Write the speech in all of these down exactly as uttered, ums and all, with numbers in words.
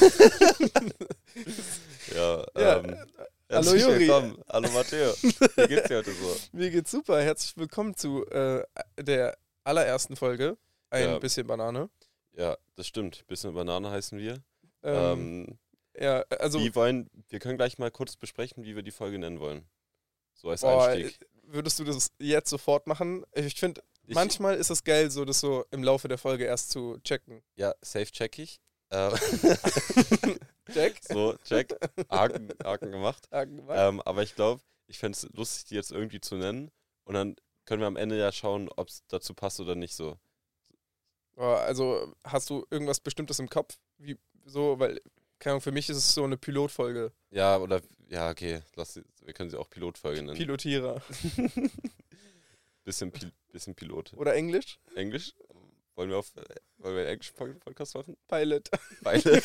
ja, Ja, ähm, hallo herzlich Juri. willkommen. Hallo Matteo. Wie geht's dir heute so? Mir geht's super. Herzlich willkommen zu äh, der allerersten Folge. Ein Ja. bisschen Banane. Ja, das stimmt. Bisschen Banane heißen wir. Ähm, Ähm, ja, also, wie wollen, wir können gleich mal kurz besprechen, wie wir die Folge nennen wollen. So als boah, Einstieg. würdest du das jetzt sofort machen? Ich finde, Ich- manchmal ist es geil, so das so im Laufe der Folge erst zu checken. Ja, safe check ich. Äh, Check? so, check. Haken, Haken gemacht. Haken gemacht. Ähm, aber ich glaube, ich fände es lustig, die jetzt irgendwie zu nennen. Und dann können wir am Ende ja schauen, ob es dazu passt oder nicht so. Boah, also, hast du irgendwas Bestimmtes im Kopf? Wie so, weil, keine Ahnung, für mich ist es so eine Pilotfolge. Ja, oder, ja, okay, lass sie, wir können sie auch Pilotfolge nennen. Pilotierer. bisschen, Pil bisschen Pilot. Oder Englisch? Englisch? Wollen wir auf, äh, wollen wir einen englischen Podcast machen? Pilot. Pilot.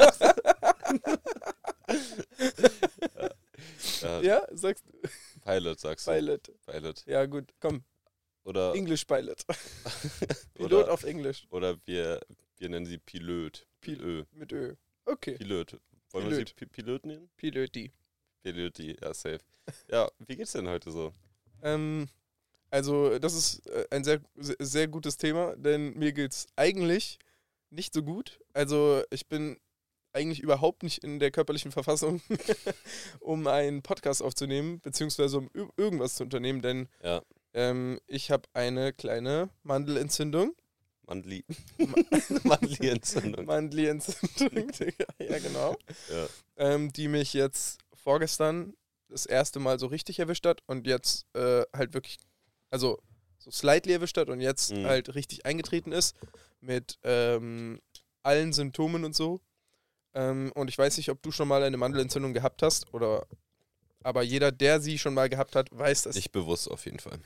ja, äh, Ja, sagst du? Pilot, sagst du. Pilot. Pilot. Ja, gut, komm. Oder, English Pilot. Pilot oder, auf Englisch. oder wir, wir nennen sie Pilot. Pilö. Mit Ö. Okay. Pilot. Wollen wir sie Pi- Pilot nennen? Piloti. Piloti, ja, safe. Ja, wie geht's denn heute so? Ähm, also, das ist äh, ein sehr, sehr, sehr gutes Thema, denn mir geht's eigentlich nicht so gut. Also, ich bin eigentlich überhaupt nicht in der körperlichen Verfassung, um einen Podcast aufzunehmen, beziehungsweise um ü- irgendwas zu unternehmen, denn Ja, ähm, ich habe eine kleine Mandelentzündung. Mandli. Mandli-Entzündung. Mandelentzündung, Digga. Ja, genau. Ja. ähm, die mich jetzt vorgestern das erste Mal so richtig erwischt hat und jetzt äh, halt wirklich, also so slightly erwischt hat und jetzt Mhm. halt richtig eingetreten ist mit ähm, allen Symptomen und so. Ähm, und ich weiß nicht, ob du schon mal eine Mandelentzündung gehabt hast oder, aber jeder, der sie schon mal gehabt hat, weiß das. Nicht bewusst auf jeden Fall.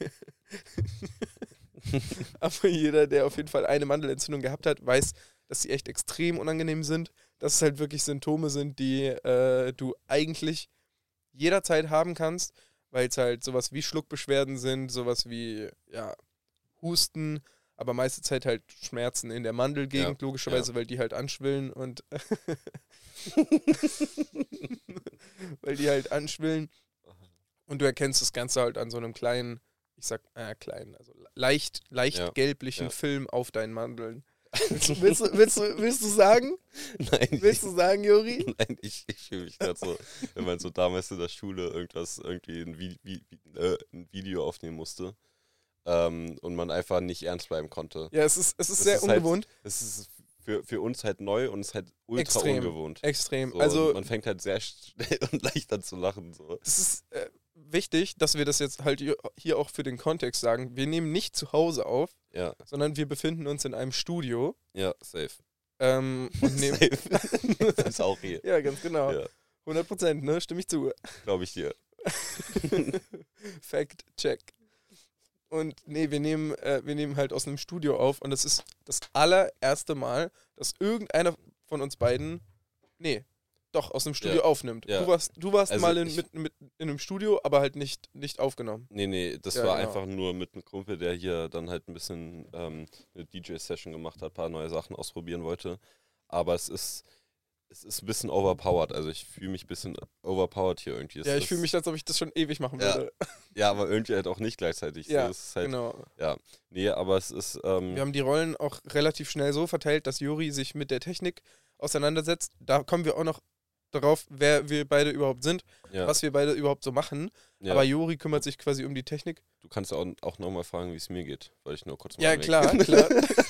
Aber jeder, der auf jeden Fall eine Mandelentzündung gehabt hat, weiß, dass sie echt extrem unangenehm sind. Dass es halt wirklich Symptome sind, die äh, du eigentlich jederzeit haben kannst, weil es halt sowas wie Schluckbeschwerden sind, sowas wie, ja, Husten, aber meiste Zeit halt Schmerzen in der Mandelgegend, Ja, logischerweise, weil die halt anschwillen und weil die halt anschwillen. Und du erkennst das Ganze halt an so einem kleinen, ich sag, äh, kleinen, also leicht, leicht Ja, gelblichen ja. Film auf deinen Mandeln. Willst du, willst du, willst du, willst du sagen? Nein, Willst du sagen, Juri? Nein, ich, ich fühle mich gerade so, wenn man so damals in der Schule irgendwas, irgendwie ein, Vi Vi äh, ein Video aufnehmen musste ähm, und man einfach nicht ernst bleiben konnte. Ja, es ist, es ist Das sehr ist halt- ungewohnt. Es ist für, für uns halt neu und es ist halt ultra Extrem. ungewohnt. Extrem. So, Also, und man fängt halt sehr schnell und leicht an zu lachen. So. es ist äh, wichtig, dass wir das jetzt halt hier- hier auch für den Kontext sagen. Wir nehmen nicht zu Hause auf, Ja, sondern wir befinden uns in einem Studio ja, safe. ähm, und nehmen. Safe. Das ist auch hier. Ja, ganz genau. Ja, hundert Prozent, ne? Stimme ich zu. glaube ich dir. Fact check. Und nee, wir nehmen, äh, wir nehmen halt aus einem Studio auf und das ist das allererste Mal, dass irgendeiner von uns beiden, nee, doch aus einem Studio Ja. aufnimmt. Ja. Du warst, du warst Also mal in, ich- mit, mit, in einem Studio, aber halt nicht, nicht aufgenommen. Nee, nee, das Ja, war genau. einfach nur mit einem Kumpel, der hier dann halt ein bisschen ähm, eine D J-Session gemacht hat, ein paar neue Sachen ausprobieren wollte. Aber es ist, es ist ein bisschen overpowered. Also ich fühle mich ein bisschen overpowered hier irgendwie. Es Ja, ich ist- fühle mich, als ob ich das schon ewig machen Ja, würde. Ja, aber irgendwie halt auch nicht gleichzeitig. Ja, so, es ist halt, genau. Ja, nee, aber es ist, ähm, Wir haben die Rollen auch relativ schnell so verteilt, dass Juri sich mit der Technik auseinandersetzt. Da kommen wir auch noch darauf, wer wir beide überhaupt sind, ja, was wir beide überhaupt so machen. ja. Aber Juri kümmert sich quasi um die Technik. Du kannst auch, auch nochmal fragen, wie es mir geht, weil ich nur kurz mal Ja, anmerken. klar, klar.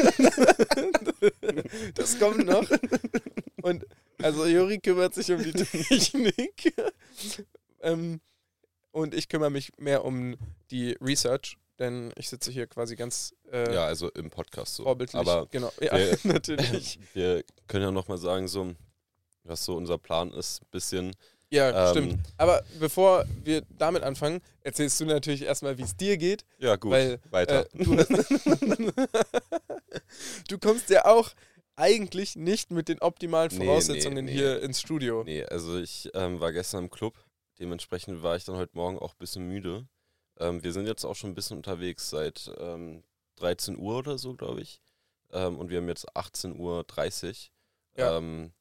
Das kommt noch. Und also Juri kümmert sich um die Technik. ähm, und ich kümmere mich mehr um die Research, denn ich sitze hier quasi ganz äh, Ja, also im Podcast so. vorbildlich. Aber genau, ja, wir- natürlich. wir können ja nochmal sagen, so, was so unser Plan ist, bisschen. Ja, Ähm, stimmt. Aber bevor wir damit anfangen, erzählst du natürlich erstmal, wie es dir geht. Ja, gut, Weil, weiter. Äh, du, du kommst ja auch eigentlich nicht mit den optimalen Nee, Voraussetzungen nee, nee. hier ins Studio. Nee, also ich ähm, war gestern im Club, dementsprechend war ich dann heute Morgen auch ein bisschen müde. Ähm, wir sind jetzt auch schon ein bisschen unterwegs, seit ähm, dreizehn Uhr oder so, glaube ich. Ähm, und wir haben jetzt achtzehn Uhr dreißig. Ja. Ähm,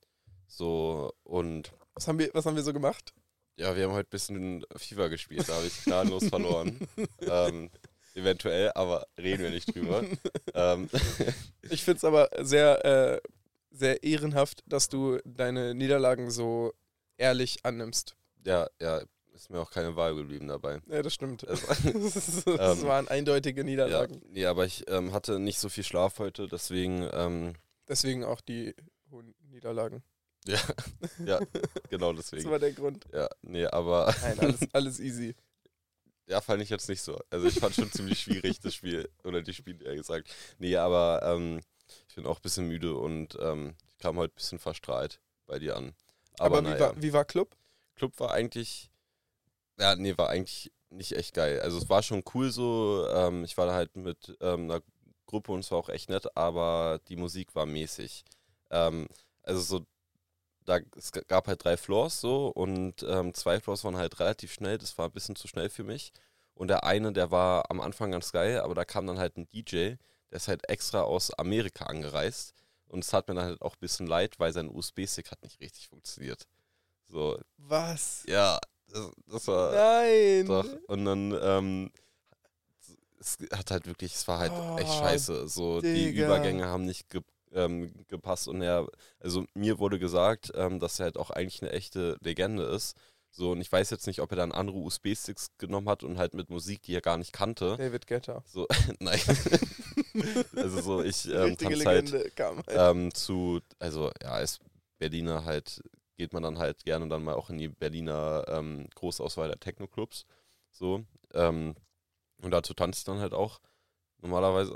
So, und Was haben wir, was haben wir so gemacht? ja, wir haben heute ein bisschen FIFA gespielt, da habe ich gnadenlos verloren. ähm, eventuell, aber reden wir nicht drüber. ähm, Ich finde es aber sehr, äh, sehr ehrenhaft, dass du deine Niederlagen so ehrlich annimmst. ja, ja, ist mir auch keine Wahl geblieben dabei. Ja, das stimmt. Also, das das ähm, waren eindeutige ja, Niederlagen. nee, aber ich ähm, hatte nicht so viel Schlaf heute, deswegen, ähm, Deswegen auch die hohen Niederlagen. ja, ja, genau Das deswegen. war der Grund. Ja, nee, aber Nein, alles, alles easy. ja, fand ich jetzt nicht so. Also ich fand schon ziemlich schwierig, das Spiel, oder die Spiele, eher gesagt. Nee, aber ähm, ich bin auch ein bisschen müde und ähm, ich kam heute ein bisschen verstrahlt bei dir an. Aber, Aber, wie, naja, war, wie war Club? Club war eigentlich, ja, nee, war eigentlich nicht echt geil. Also es war schon cool so, ähm, ich war da halt mit ähm, einer Gruppe und es war auch echt nett, aber die Musik war mäßig. Ähm, also so, da, es g- gab halt drei Floors so und ähm, zwei Floors waren halt relativ schnell, das war ein bisschen zu schnell für mich. Und der eine, der war am Anfang ganz geil, aber da kam dann halt ein D J, der ist halt extra aus Amerika angereist. Und es tat mir dann halt auch ein bisschen leid, weil sein U S B-Stick hat nicht richtig funktioniert. So, Was? ja, das, das war Nein! doch. Und dann, ähm, es hat halt wirklich, es war halt echt Oh, scheiße. So, die Digga. Übergänge haben nicht ge ähm, gepasst und er, also mir wurde gesagt, ähm, dass er halt auch eigentlich eine echte Legende ist. So, und ich weiß jetzt nicht, ob er dann andere U S B-Sticks genommen hat und halt mit Musik, die er gar nicht kannte. David Guetta. So, nein. Also so, ich Die ähm, richtige tanze halt Legende kam halt. ähm, zu, also ja, als Berliner halt, geht man dann halt gerne dann mal auch in die Berliner ähm, Großauswahl der Techno-Clubs. So, ähm, und dazu tanze ich dann halt auch normalerweise.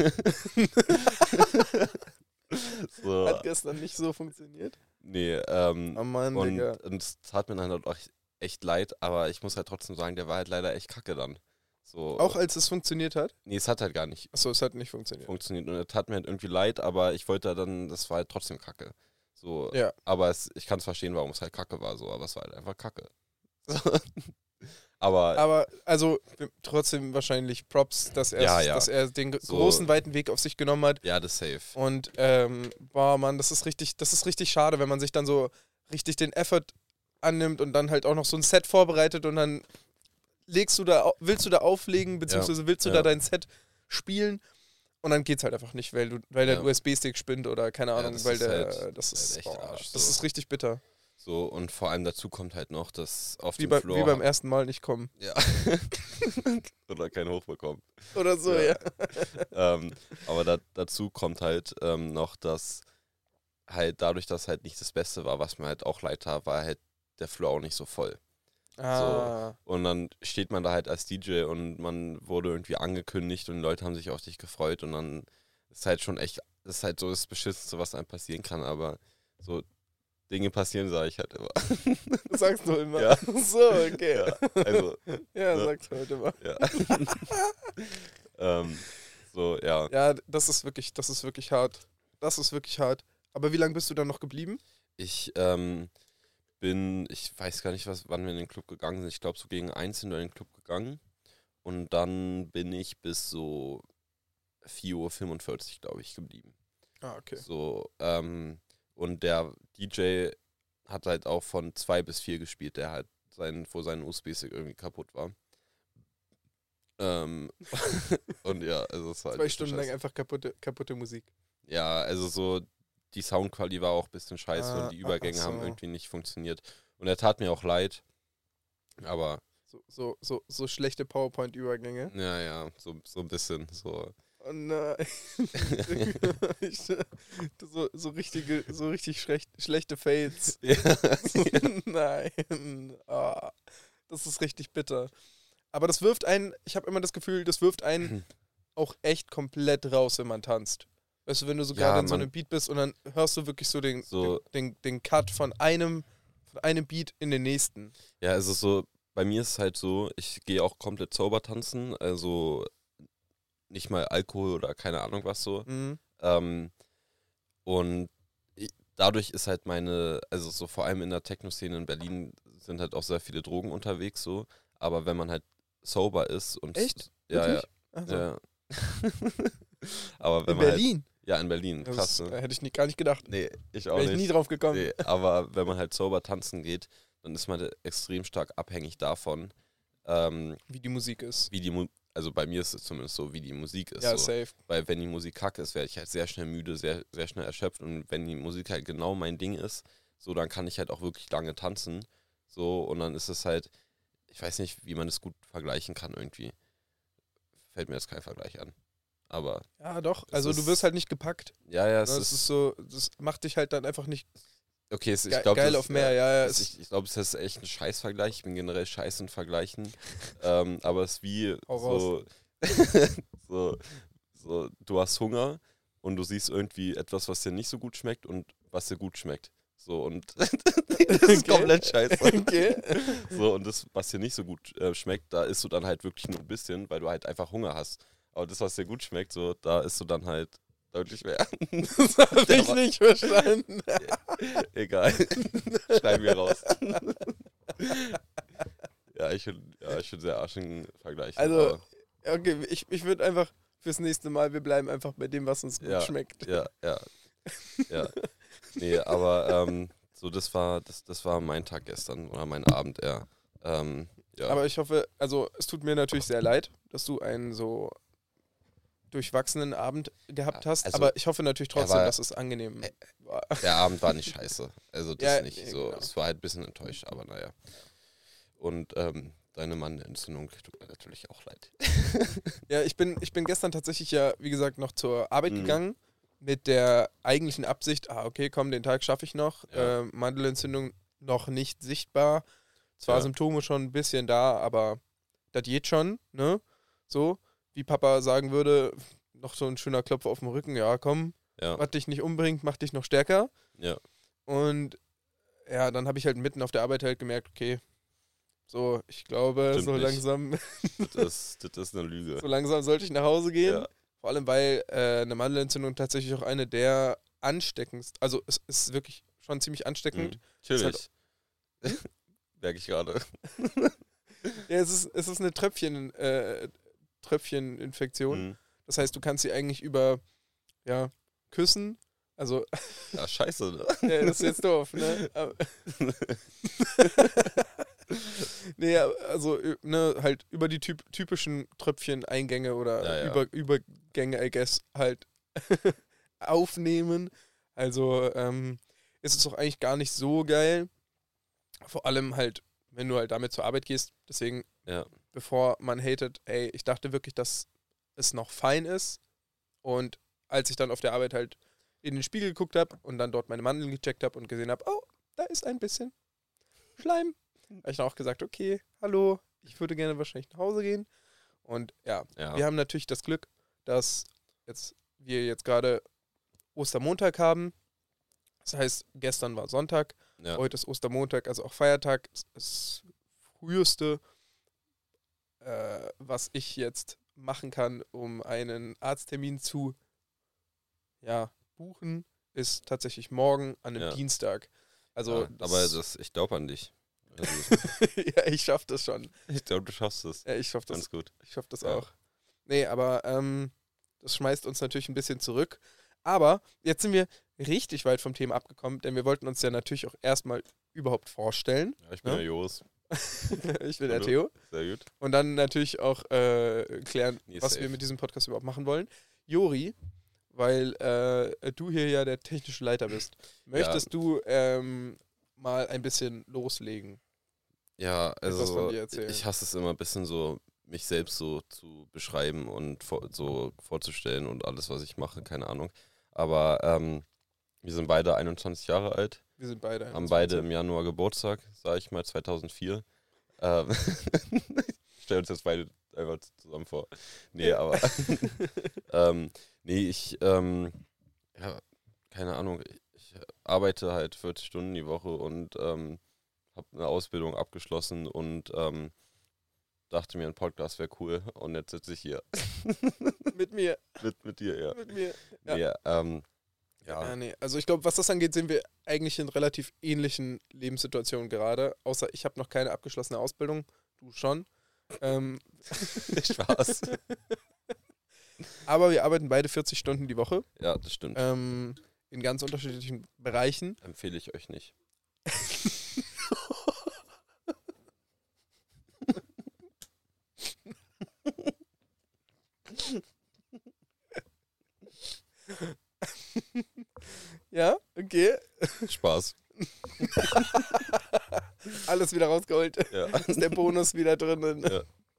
So, Hat gestern nicht so funktioniert. nee, ähm, Oh Mann, und, Digga. und es tat mir dann halt auch echt leid, aber ich muss halt trotzdem sagen, der war halt leider echt kacke dann. So, Auch als es funktioniert hat? nee, es hat halt gar nicht Achso, es hat nicht funktioniert. funktioniert und es tat mir halt irgendwie leid, aber ich wollte dann, das war halt trotzdem kacke. So, Ja. aber es, ich kann es verstehen, warum es halt kacke war, so, aber es war halt einfach kacke. So. Aber, Aber, also, trotzdem wahrscheinlich Props, dass, Ja, er's- ja. dass er den So. großen, weiten Weg auf sich genommen hat. ja, das safe. Und, ähm, boah, Mann, das ist richtig, das ist richtig schade, wenn man sich dann so richtig den Effort annimmt und dann halt auch noch so ein Set vorbereitet und dann legst du da, au- willst du da auflegen, beziehungsweise willst du ja. da dein Set spielen und dann geht's halt einfach nicht, weil du, weil der Ja. U S B-Stick spinnt oder keine Ja, Ahnung, das weil ist der, halt- das halt ist, echt boah, Arsch, das so. ist richtig bitter. So, und vor allem dazu kommt halt noch, dass auf Wie, dem bei, Floor. wie beim ersten Mal nicht kommen. Ja. Oder kein Hochbekommen. Oder so, Ja. ja. ähm, aber da, dazu kommt halt ähm, noch, dass halt dadurch, dass halt nicht das Beste war, was mir halt auch leid tat, war halt der Floor auch nicht so voll. Ah, Und dann steht man da halt als D J und man wurde irgendwie angekündigt und die Leute haben sich auf dich gefreut und dann ist halt schon echt, das ist halt so das Beschissenste, was einem passieren kann, aber so Dinge passieren, sage ich halt immer. das sagst du immer. Ja. So, okay. Ja, also, Ja, ne? sagst du heute mal. ja. ähm, so, ja. Ja, das ist wirklich, das ist wirklich hart. Das ist wirklich hart. Aber wie lange bist du dann noch geblieben? Ich ähm, bin, ich weiß gar nicht, was, wann wir in den Club gegangen sind. Ich glaube, so gegen eins sind wir in den Club gegangen. Und dann bin ich bis so vier Uhr fünfundvierzig, glaube ich, geblieben. Ah, okay. So, ähm, und der D J hat halt auch von zwei bis vier gespielt, der halt sein, wo sein U S B-Stick irgendwie kaputt war. Ähm, und ja, also es war halt Zwei ein bisschen Stunden lang scheiße. einfach kaputte, kaputte Musik. Ja, also so die Soundqualität war auch ein bisschen scheiße Ah, und die ah, Übergänge ach haben so. irgendwie nicht funktioniert. Und er tat mir auch leid. Aber So, so, so, so schlechte PowerPoint-Übergänge. ja, ja, so, so ein bisschen. So. Oh nein. Ich, so, so richtige, so richtig schlecht, schlechte Fades. Ja. Nein. Ah, das ist richtig bitter. Aber das wirft einen, ich habe immer das Gefühl, das wirft einen auch echt komplett raus, wenn man tanzt. Weißt du, wenn du so Ja, gerade in so man- einem Beat bist und dann hörst du wirklich so den, So- den, den, den Cut von einem, von einem Beat in den nächsten. Ja, also so, bei mir ist es halt so, ich gehe auch komplett sober tanzen, also nicht mal Alkohol oder keine Ahnung was so. Mhm. Ähm, und ich, dadurch ist halt meine, also so vor allem in der Techno-Szene in Berlin sind halt auch sehr viele Drogen unterwegs so, aber wenn man halt sober ist und Echt? ja, ja, Wirklich? Ach so. ja. Aber wenn In man halt, Berlin? Ja, in Berlin. Das Krass, ist, ne? äh, hätte ich nie, gar nicht gedacht. Nee, ich auch Wäre ich nicht. nie drauf gekommen. Nee, aber wenn man halt sober tanzen geht, dann ist man da extrem stark abhängig davon, ähm, Wie die Musik ist. wie die Mu also bei mir ist es zumindest so, wie die Musik ist. Ja, so. safe. Weil wenn die Musik kacke ist, werde ich halt sehr schnell müde, sehr, sehr schnell erschöpft. Und wenn die Musik halt genau mein Ding ist, so, dann kann ich halt auch wirklich lange tanzen. So, und dann ist es halt, ich weiß nicht, wie man es gut vergleichen kann irgendwie. Fällt mir jetzt kein Vergleich an. Aber Ja, doch. Es Also du ist- wirst halt nicht gepackt. ja, ja, es Das ist, ist so, das macht dich halt dann einfach nicht okay, es, ich ge glaube, geil das, auf mehr. äh, Ja, ja. es, Es, ich ich glaube, es ist echt ein Scheißvergleich. Ich bin generell scheiße in Vergleichen. ähm, aber es ist wie Hau so, so, so, du hast Hunger und du siehst irgendwie etwas, was dir nicht so gut schmeckt und was dir gut schmeckt. So, und das ist Okay. komplett scheiße. okay. So, und das, was dir nicht so gut äh, schmeckt, da isst du dann halt wirklich nur ein bisschen, weil du halt einfach Hunger hast. Aber das, was dir gut schmeckt, so, da isst du dann halt deutlich mehr. Das habe Der ich war- nicht verstanden. Egal. Schneiden wir raus. ja, ich finde ja, ich find sehr arschigen Vergleich. Also, Okay, ich, ich würde einfach fürs nächste Mal, wir bleiben einfach bei dem, was uns gut Ja. schmeckt. Ja, ja. Ja. Nee, aber ähm, so, das war, das, das war mein Tag gestern oder mein Abend eher. Ähm, ja. Aber ich hoffe, also es tut mir natürlich sehr leid, dass du einen so durchwachsenen Abend gehabt Ja, hast, also, aber ich hoffe natürlich trotzdem, war- dass es angenehm äh, war. Der Abend war nicht scheiße. Also das Ja, nicht ja, so. genau. Es war halt ein bisschen enttäuscht, aber naja. Und ähm, deine Mandelentzündung tut mir natürlich auch leid. Ja, ich bin, ich bin gestern tatsächlich ja, wie gesagt, noch zur Arbeit Mhm. gegangen mit der eigentlichen Absicht, ah, okay, komm, den Tag schaffe ich noch. Ja. Ähm, Mandelentzündung noch nicht sichtbar. Zwar Ja. Symptome schon ein bisschen da, aber das geht schon, ne? So, wie Papa sagen würde, noch so ein schöner Klopfer auf dem Rücken, ja, komm, Ja, was dich nicht umbringt, macht dich noch stärker. ja. Und ja, dann habe ich halt mitten auf der Arbeit halt gemerkt, okay, so, ich glaube, Stimmt so nicht. langsam, Das, das ist eine Lüge. so langsam sollte ich nach Hause gehen. Ja. Vor allem, weil äh, eine Mandelentzündung tatsächlich auch eine der ansteckendsten, also es ist wirklich schon ziemlich ansteckend. Mhm. Natürlich. halt- Merke ich gerade. Ja, es ist, es ist eine Tröpfchen, äh, Tröpfcheninfektion. Mhm. Das heißt, du kannst sie eigentlich über, ja, küssen. Also, Ja, scheiße, ne? ja, das ist jetzt doof, ne? Aber- nee, also, äh, ne, halt über die typ typischen Tröpfcheneingänge oder Ja, ja. Über Übergänge, I guess, halt aufnehmen. Also, ähm, ist es auch eigentlich gar nicht so geil. Vor allem halt, wenn du halt damit zur Arbeit gehst. Deswegen, Ja. bevor man hatet, ey, ich dachte wirklich, dass es noch fein ist. Und als ich dann auf der Arbeit halt in den Spiegel geguckt habe und dann dort meine Mandeln gecheckt habe und gesehen habe, oh, da ist ein bisschen Schleim, habe ich dann auch gesagt, okay, hallo, ich würde gerne wahrscheinlich nach Hause gehen. Und ja, Ja. wir haben natürlich das Glück, dass jetzt wir jetzt gerade Ostermontag haben. Das heißt, gestern war Sonntag, Ja. heute ist Ostermontag, also auch Feiertag. Das ist das früheste, äh, was ich jetzt machen kann, um einen Arzttermin zu ja, buchen, ist tatsächlich morgen an einem Ja. Dienstag. Also, ja, aber das, ich glaube an dich. Also, ja, ich schaff das schon. ich glaube, du schaffst es. Ja, ich schaff das, Ganz gut. ich schaff das Ja. auch. Nee, aber ähm, das schmeißt uns natürlich ein bisschen zurück. Aber jetzt sind wir richtig weit vom Thema abgekommen, denn wir wollten uns ja natürlich auch erstmal überhaupt vorstellen. Ja, ich bin Ja? der Joris. Ich bin der Hallo. Theo. Sehr gut. Und dann natürlich auch äh, klären, Nee, was safe. wir mit diesem Podcast überhaupt machen wollen. Jori, weil äh, du hier ja der technische Leiter bist, möchtest du ähm, mal ein bisschen loslegen? Ja, Etwas also von dir erzählen. ich hasse es immer ein bisschen so, mich selbst so zu beschreiben und vor, so vorzustellen und alles, was ich mache, keine Ahnung. Aber ähm, wir sind beide einundzwanzig Jahre alt, Wir sind beide. haben beide im Januar Geburtstag, sag ich mal, zweitausendvier. Ähm, stell uns jetzt beide einfach zusammen vor. Nee, aber ähm, nee, ich, ähm, ja, keine Ahnung, ich arbeite halt vierzig Stunden die Woche und ähm, habe eine Ausbildung abgeschlossen und ähm, dachte mir, ein Podcast wäre cool und jetzt sitze ich hier Mit mir. mit, mit dir, ja. Mit mir. Ja. Nee, ähm, Ja. ja, nee. Also ich glaube, was das angeht, sind wir eigentlich in relativ ähnlichen Lebenssituationen gerade. Außer ich habe noch keine abgeschlossene Ausbildung. Du schon. Ähm, Spaß. Aber wir arbeiten beide vierzig Stunden die Woche. Ja, das stimmt. Ähm, in ganz unterschiedlichen Bereichen. Empfehle ich euch nicht. Ja, okay. Spaß. Alles wieder rausgeholt. Ja. Ist der Bonus wieder drinnen. Ja.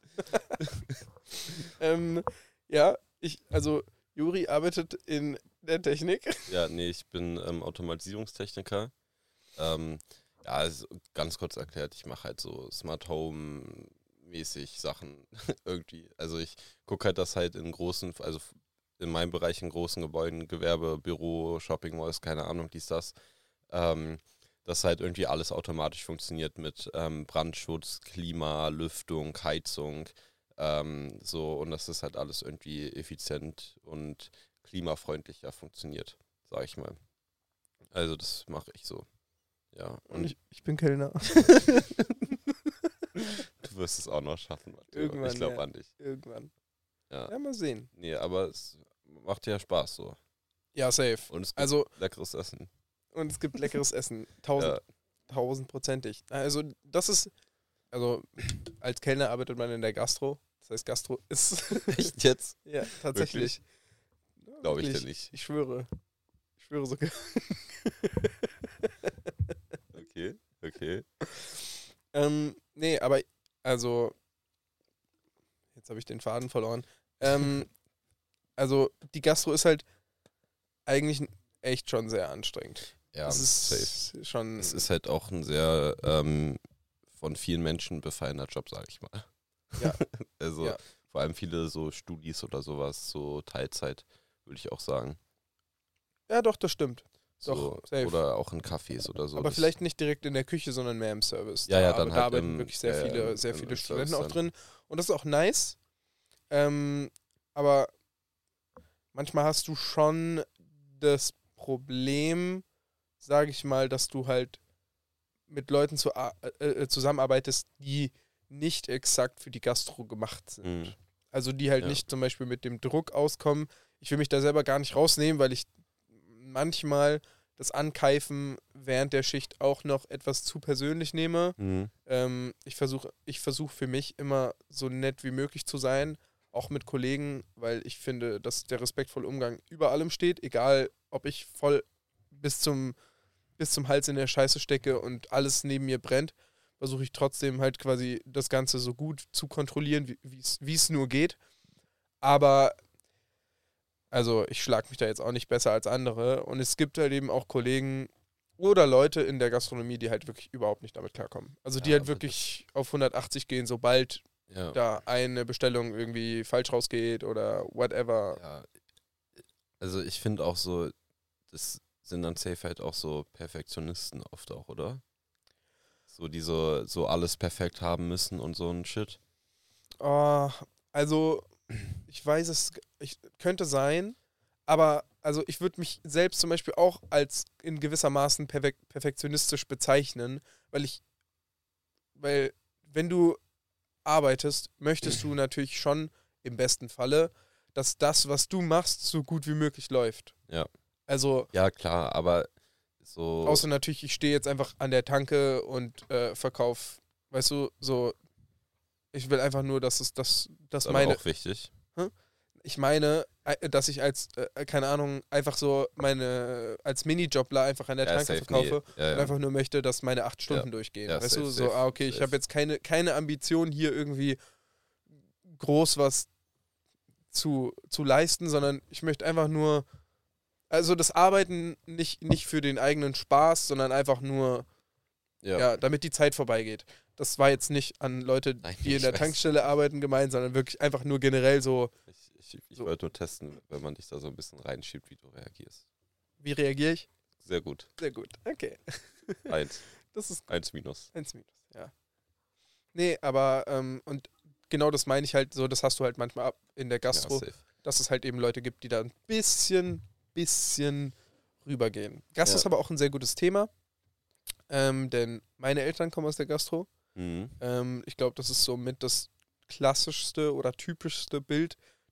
ähm, ja, ich, also Juri arbeitet in der Technik. Ja, nee, ich bin ähm, Automatisierungstechniker. Ähm, ja, also ganz kurz erklärt, ich mache halt so Smart Home mäßig Sachen irgendwie. Also ich gucke halt, dass halt in großen, also in meinem Bereich in großen Gebäuden, Gewerbe, Büro, Shopping Malls, keine Ahnung, dies, das, ähm, dass halt irgendwie alles automatisch funktioniert mit ähm, Brandschutz, Klima, Lüftung, Heizung, ähm, so, und dass das halt alles irgendwie effizient und klimafreundlicher funktioniert, sag ich mal. Also das mache ich so. Ja. Und ich, ich bin Kellner. Du wirst es auch noch schaffen, Matteo. Irgendwann, Ich glaube ja. an dich. Irgendwann. Ja. Ja, mal sehen. Nee, aber es macht ja Spaß so. Ja, safe. Und es gibt Also, leckeres Essen. und es gibt leckeres Essen. Tausend, Ja. tausendprozentig. Also, das ist, also, als Kellner arbeitet man in der Gastro. Das heißt, Gastro ist, Echt jetzt? ja, tatsächlich. Ja, Glaube ich wirklich. dir nicht. Ich schwöre. Ich schwöre sogar. Okay, okay. ähm, nee, aber, also, jetzt habe ich den Faden verloren. Ähm, also, die Gastro ist halt eigentlich echt schon sehr anstrengend. Ja, Es ist safe. schon. Es ist halt auch ein sehr ähm, von vielen Menschen befallener Job, sage ich mal. Ja. Also Ja. vor allem viele so Studis oder sowas, so Teilzeit, würde ich auch sagen. Ja, doch, das stimmt. So, Doch, safe. oder auch in Cafés oder so. Aber Das- vielleicht nicht direkt in der Küche, sondern mehr im Service. Ja, ja, da, dann da halt arbeiten im- wirklich sehr ja, ja, viele, im- sehr im- viele im Studenten Service auch dann. drin. Und das ist auch nice. Ähm, aber manchmal hast du schon das Problem, sage ich mal, dass du halt mit Leuten zu, äh, äh, zusammenarbeitest, die nicht exakt für die Gastro gemacht sind. Mhm. Also die halt Ja. nicht zum Beispiel mit dem Druck auskommen. Ich will mich da selber gar nicht rausnehmen, weil ich manchmal das Ankeifen während der Schicht auch noch etwas zu persönlich nehme. Mhm. Ähm, ich versuche ich versuch für mich immer so nett wie möglich zu sein, auch mit Kollegen, weil ich finde, dass der respektvolle Umgang über allem steht, egal ob ich voll bis zum, bis zum Hals in der Scheiße stecke und alles neben mir brennt, versuche ich trotzdem halt quasi das Ganze so gut zu kontrollieren, wie es nur geht. Aber also ich schlage mich da jetzt auch nicht besser als andere. Und es gibt halt eben auch Kollegen oder Leute in der Gastronomie, die halt wirklich überhaupt nicht damit klarkommen. Also die Ja, halt aber wirklich auf hundertachtzig gehen, sobald Ja. da eine Bestellung irgendwie falsch rausgeht oder whatever. Ja. Also ich finde auch so, das sind dann safe halt auch so Perfektionisten oft auch, oder? So die so, so alles perfekt haben müssen und so ein Shit. Oh, also ich weiß es, ich, könnte sein, aber also ich würde mich selbst zum Beispiel auch als in gewissermaßen perfek perfektionistisch bezeichnen, weil ich, weil wenn du arbeitest, möchtest du natürlich schon im besten Falle, dass das, was du machst, so gut wie möglich läuft. Ja. Also, Ja, klar, aber so. außer natürlich, ich stehe jetzt einfach an der Tanke und äh, verkaufe, weißt du, so, ich will einfach nur, dass es das, dass ist aber meine, auch wichtig. ich meine, äh, dass ich als, äh, keine Ahnung, einfach so meine, als Minijobler einfach an der Ja, Tanke safe, verkaufe nee. Ja, und ja. einfach nur möchte, dass meine acht Stunden durchgehen. Ja, weißt safe, du, so, safe, ah, okay, ich safe. habe jetzt keine, keine Ambition, hier irgendwie groß was zu, zu leisten, sondern ich möchte einfach nur, also das Arbeiten nicht, nicht für den eigenen Spaß, sondern einfach nur, Ja. ja, damit die Zeit vorbeigeht. Das war jetzt nicht an Leute, Nein, die in ich der weiß. Tankstelle arbeiten, gemeint, sondern wirklich einfach nur generell so, Ich, ich, ich So. wollte nur testen, wenn man dich da so ein bisschen reinschiebt, wie du reagierst. wie reagiere ich? Sehr gut. Sehr gut, okay. Eins. Das ist Eins minus. eins minus, ja. Nee, aber, ähm, und genau das meine ich halt so, das hast du halt manchmal ab in der Gastro, Ja, safe. dass es halt eben Leute gibt, die da ein bisschen, bisschen rübergehen. Gastro Ja. ist aber auch ein sehr gutes Thema, ähm, denn meine Eltern kommen aus der Gastro. Mhm. Ähm, ich glaube, das ist somit das klassischste oder typischste Bild,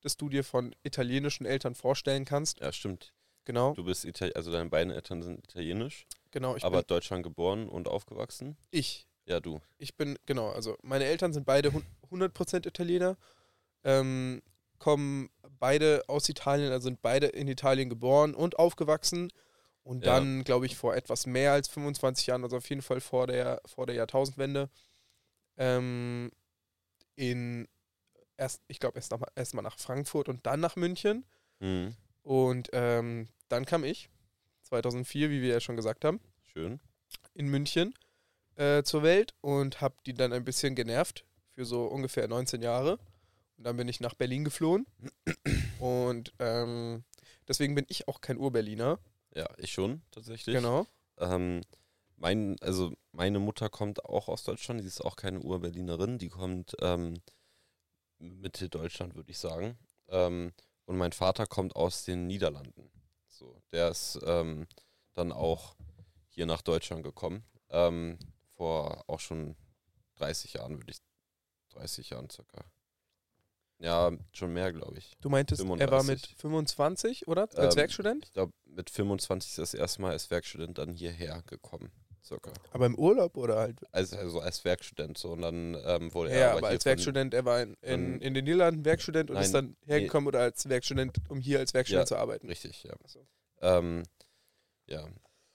dass du dir von italienischen Eltern vorstellen kannst. Ja, stimmt. Genau, Du bist Itali also deine beiden Eltern sind italienisch, genau, ich aber bin Deutschland geboren und aufgewachsen. ich. Ja, du. Ich bin, genau, also meine Eltern sind beide hun- hundert Prozent Italiener, ähm, kommen beide aus Italien, also sind beide in Italien geboren und aufgewachsen. Und Ja. dann, glaube ich, vor etwas mehr als fünfundzwanzig Jahren, also auf jeden Fall vor der, vor der Jahrtausendwende, ähm, in erst, ich glaube, erst, nach- erst mal nach Frankfurt und dann nach München. Mhm. Und ähm, dann kam ich, zweitausendvier, wie wir ja schon gesagt haben, Schön. in München äh, zur Welt und habe die dann ein bisschen genervt für so ungefähr neunzehn Jahre. Und dann bin ich nach Berlin geflohen. Und ähm, deswegen bin ich auch kein Ur-Berliner. Ja, ich schon, tatsächlich. Genau. Ähm, mein, also meine Mutter kommt auch aus Deutschland, die ist auch keine Ur-Berlinerin, die kommt ähm, Mitte Deutschland, würde ich sagen. Ähm, und mein Vater kommt aus den Niederlanden. So, der ist ähm, dann auch hier nach Deutschland gekommen. Ähm, vor auch schon dreißig Jahren, würde ich, dreißig Jahren circa. Ja, schon mehr, glaube ich. Du meintest, er war mit fünfunddreißig. fünfundzwanzig, oder? Als Ähm, Werkstudent? Ich glaube, mit fünfundzwanzig ist das erste Mal als Werkstudent dann hierher gekommen, circa. Aber im Urlaub oder halt? Also, also als Werkstudent so. Und dann ähm, wurde er Ja, aber, aber hier als von- Werkstudent, er war in, in, dann- in den Niederlanden Werkstudent und Nein, ist dann hergekommen oder als Werkstudent, um hier als Werkstudent Ja, zu arbeiten. Richtig, ja. Ach so. Ähm, ja.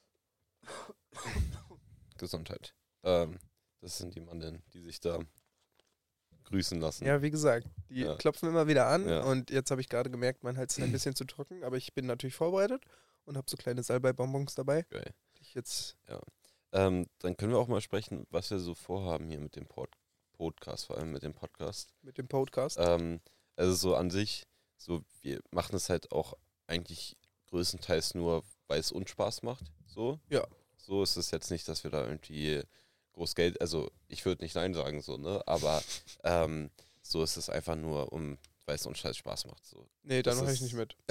Gesundheit. Ähm, das sind die Mandeln, die sich da grüßen lassen. Ja, wie gesagt, die Ja. klopfen immer wieder an Ja. und jetzt habe ich gerade gemerkt, mein Hals ist ein bisschen zu trocken, aber ich bin natürlich vorbereitet und habe so kleine Salbei-Bonbons dabei, Geil. die ich jetzt Ähm, dann können wir auch mal sprechen, was wir so vorhaben hier mit dem Pod Podcast, vor allem mit dem Podcast. mit dem Podcast. Ähm, also so an sich, so wir machen es halt auch eigentlich größtenteils nur, weil es uns Spaß macht. So. Ja. So ist es jetzt nicht, dass wir da irgendwie groß Geld, also ich würde nicht Nein sagen, so, ne? Aber ähm, so ist es einfach nur, um, weil es uns halt Spaß macht. So. Nee, dann das mache ich ist- nicht mit.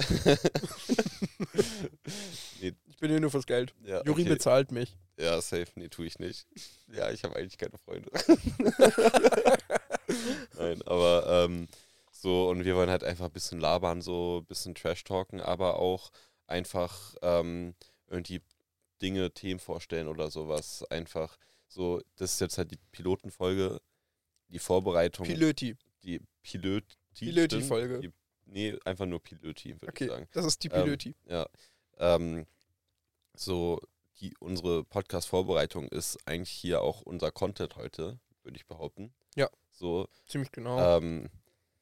Nee, Ich bin hier nur fürs Geld. ja, Juri okay. bezahlt mich. Ja, safe, nee, tue ich nicht. Ja, ich habe eigentlich keine Freunde. Nein, aber ähm, so, und wir wollen halt einfach ein bisschen labern, so ein bisschen Trash-talken, aber auch einfach ähm, irgendwie Dinge, Themen vorstellen oder sowas. Einfach so, das ist jetzt halt die Pilotenfolge, die Vorbereitung, Pilöti. die Pilöti. Pilöti-Folge. stimmt? Die- Nee, einfach nur Pilöti, würde Okay, ich sagen. das ist die Ähm, Pilöti. Ja, ähm, so die, unsere Podcast-Vorbereitung ist eigentlich hier auch unser Content heute, würde ich behaupten. Ja. So, Ziemlich genau. ähm,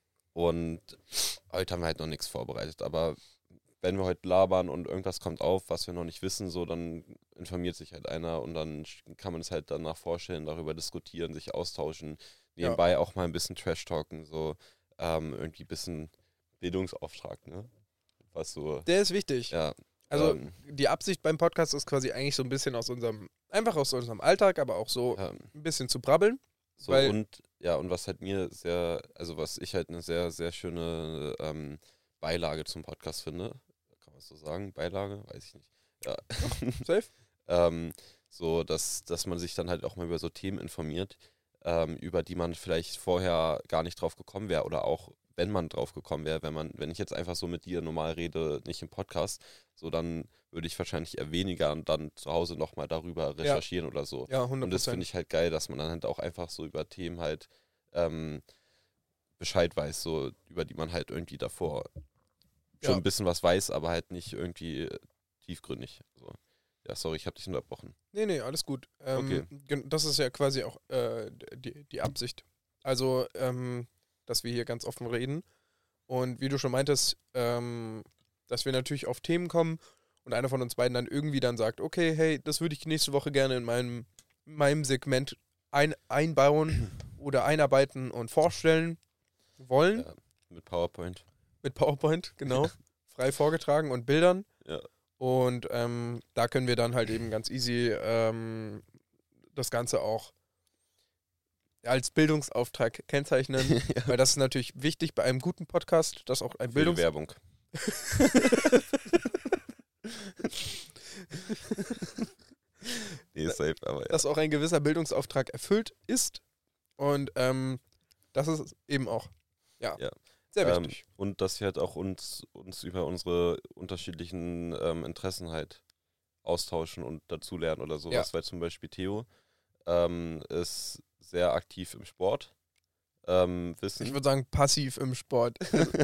und heute haben wir halt noch nichts vorbereitet, aber wenn wir heute labern und irgendwas kommt auf, was wir noch nicht wissen, so, dann informiert sich halt einer und dann sch- kann man es halt danach vorstellen, darüber diskutieren, sich austauschen, Ja. nebenbei auch mal ein bisschen Trash-talken, so, ähm, irgendwie ein bisschen Bildungsauftrag, ne? Was so, Der ist wichtig. ja. Also ähm, die Absicht beim Podcast ist quasi eigentlich so ein bisschen aus unserem, einfach aus unserem Alltag, aber auch so ähm, ein bisschen zu brabbeln. So, Weil- und ja, und was halt mir sehr, also was ich halt eine sehr, sehr schöne ähm, Beilage zum Podcast finde, kann man es so sagen, Beilage, weiß ich nicht. Ja. Safe? ähm, so, dass, dass man sich dann halt auch mal über so Themen informiert, ähm, über die man vielleicht vorher gar nicht drauf gekommen wäre oder auch wenn man drauf gekommen wäre, wenn man, wenn ich jetzt einfach so mit dir normal rede, nicht im Podcast, so dann würde ich wahrscheinlich eher weniger und dann zu Hause nochmal darüber recherchieren oder so. Ja, hundert Und das finde Prozent. ich halt geil, dass man dann halt auch einfach so über Themen halt ähm, Bescheid weiß, so über die man halt irgendwie davor schon Ja. ein bisschen was weiß, aber halt nicht irgendwie äh, tiefgründig. So. Ja, sorry, ich habe dich unterbrochen. Nee, nee, alles gut. Ähm, Okay. gen- Das ist ja quasi auch äh, die, die Absicht. Also, ähm, dass wir hier ganz offen reden. Und wie du schon meintest, ähm, dass wir natürlich auf Themen kommen und einer von uns beiden dann irgendwie dann sagt, okay, hey, das würde ich nächste Woche gerne in meinem, meinem Segment ein, einbauen oder einarbeiten und vorstellen wollen. Ja, mit PowerPoint. Mit PowerPoint, genau. Frei vorgetragen und Bildern. Ja. Und ähm, da können wir dann halt eben ganz easy ähm, das Ganze auch als Bildungsauftrag kennzeichnen. Ja. Weil das ist natürlich wichtig bei einem guten Podcast, dass auch ein Für die Bildungs... Werbung. Nee, safe, aber ja. dass auch ein gewisser Bildungsauftrag erfüllt ist. Und ähm, das ist eben auch. Ja. Ja. Sehr Ähm, wichtig. und dass wir halt auch uns, uns über unsere unterschiedlichen ähm, Interessen halt austauschen und dazulernen oder Ja. sowas. Weil zum Beispiel Theo ähm, ist sehr aktiv im Sport. Ähm, Wissen. Ich würde sagen, passiv im Sport.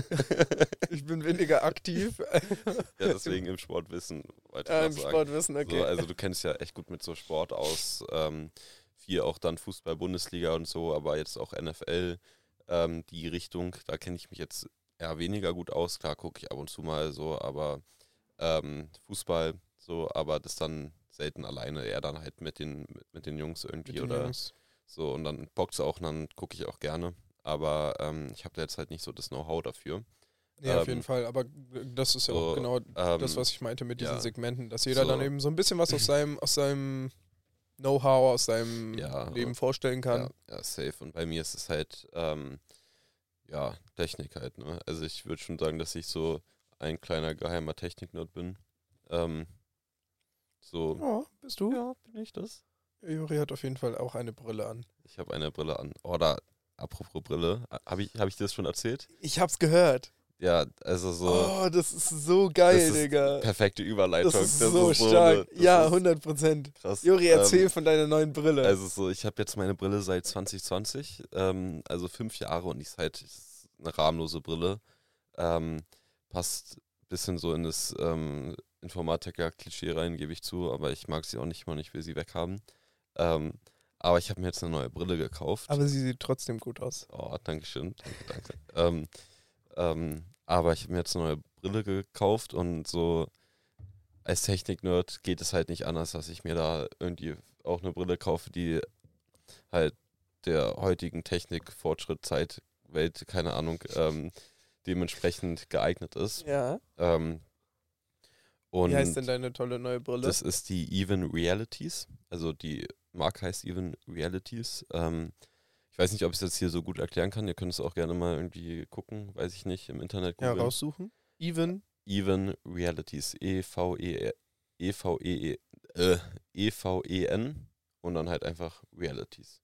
Ich bin weniger aktiv. Ja, deswegen im Sportwissen, wollte ich Ja, mal im sagen. Sportwissen, okay. So, also du kennst ja echt gut mit so Sport aus. Ähm, viel auch dann Fußball, Bundesliga und so, aber jetzt auch N F L, ähm, die Richtung, da kenne ich mich jetzt eher weniger gut aus. Klar gucke ich ab und zu mal so, aber ähm, Fußball so, aber das dann selten alleine, eher dann halt mit den, mit, mit den Jungs irgendwie Mit den oder Jungs. so. Und dann bockt es auch, und dann gucke ich auch gerne. Aber ähm, ich habe da jetzt halt nicht so das Know-how dafür. Ja, auf Ähm, jeden Fall. Aber das ist ja auch so, genau ähm, das, was ich meinte mit diesen ja. Segmenten, dass jeder So. dann eben so ein bisschen was aus seinem, aus seinem Know-how, aus seinem Ja, Leben vorstellen kann. Ja, ja, safe. Und bei mir ist es halt, ähm, ja, Technik halt, ne? Also ich würde schon sagen, dass ich so ein kleiner geheimer Technik-Nerd bin. Ähm, so, Ja, bist du? ja, bin ich das? Juri hat auf jeden Fall auch eine Brille an. Ich habe eine Brille an. Oder, apropos Brille, habe ich, hab ich dir das schon erzählt? Ich hab's gehört. Ja, also so, Oh, das ist so geil, das ist Digga. perfekte Überleitung. Das ist so stark. eine- das Ja, ist hundert Prozent. krass. Juri, erzähl Ähm, von deiner neuen Brille. Also so, ich habe jetzt meine Brille seit zwanzig zwanzig, ähm, also fünf Jahre und die ist halt ist eine rahmenlose Brille. Ähm, passt ein bisschen so in das ähm, Informatiker-Klischee rein, gebe ich zu, aber ich mag sie auch nicht mal und ich will sie weghaben. Ähm, aber ich habe mir jetzt eine neue Brille gekauft. Aber sie sieht trotzdem gut aus. Oh, Dankeschön. Danke, danke. ähm, ähm, aber ich habe mir jetzt eine neue Brille gekauft und so als Technik-Nerd geht es halt nicht anders, dass ich mir da irgendwie auch eine Brille kaufe, die halt der heutigen Technik, Fortschritt, Zeit, Welt, keine Ahnung, ähm, dementsprechend geeignet ist. Ja. Ähm, und Wie heißt denn deine tolle neue Brille? das ist die Even Realities, also die Marke heißt Even Realities. Ähm, ich weiß nicht, ob ich es jetzt hier so gut erklären kann, ihr könnt es auch gerne mal irgendwie gucken, weiß ich nicht, im Internet Ja, googeln. raussuchen. Even. Even Realities, E V E E V E E äh, E V E N und dann halt einfach Realities.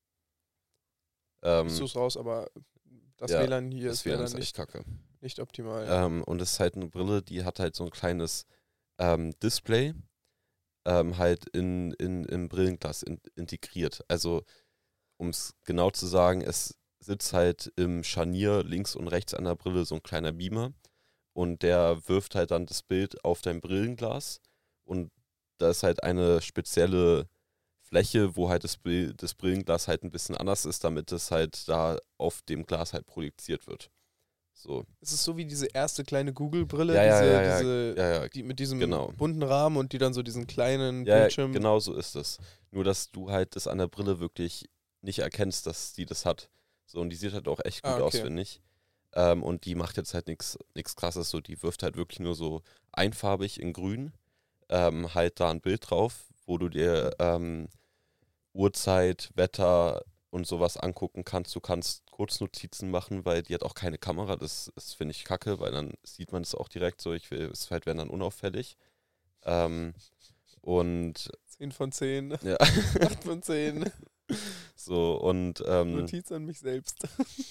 Ähm, Bist du es raus, aber das ja, W L A N hier das ist W L A N leider ist echt nicht, kacke. nicht optimal. Ähm, und es ist halt eine Brille, die hat halt so ein kleines ähm, Display ähm, halt in, in, im Brillenglas in, integriert. Also, um es genau zu sagen, es sitzt halt im Scharnier links und rechts an der Brille so ein kleiner Beamer und der wirft halt dann das Bild auf dein Brillenglas und da ist halt eine spezielle Fläche, wo halt das, Bild, das Brillenglas halt ein bisschen anders ist, damit es halt da auf dem Glas halt projiziert wird. So. Es ist so wie diese erste kleine Google-Brille, Ja, ja, diese, ja, ja, diese ja, ja, die mit diesem genau. bunten Rahmen und die dann so diesen kleinen Ja, Bildschirm. genau so ist es. Nur, dass du halt das an der Brille wirklich nicht erkennst, dass die das hat. So, und die sieht halt auch echt gut Ah, aus, okay. finde ich. Ähm, und die macht jetzt halt nichts krasses, so die wirft halt wirklich nur so einfarbig in grün, ähm, halt da ein Bild drauf, wo du dir ähm, Uhrzeit, Wetter und sowas angucken kannst. Du kannst Kurznotizen machen, weil die hat auch keine Kamera. Das, das finde ich kacke, weil dann sieht man es auch direkt so. Ich will, es halt werden dann unauffällig. Ähm, und zehn von zehn. ja, acht von zehn. so und ähm, Notiz an mich selbst.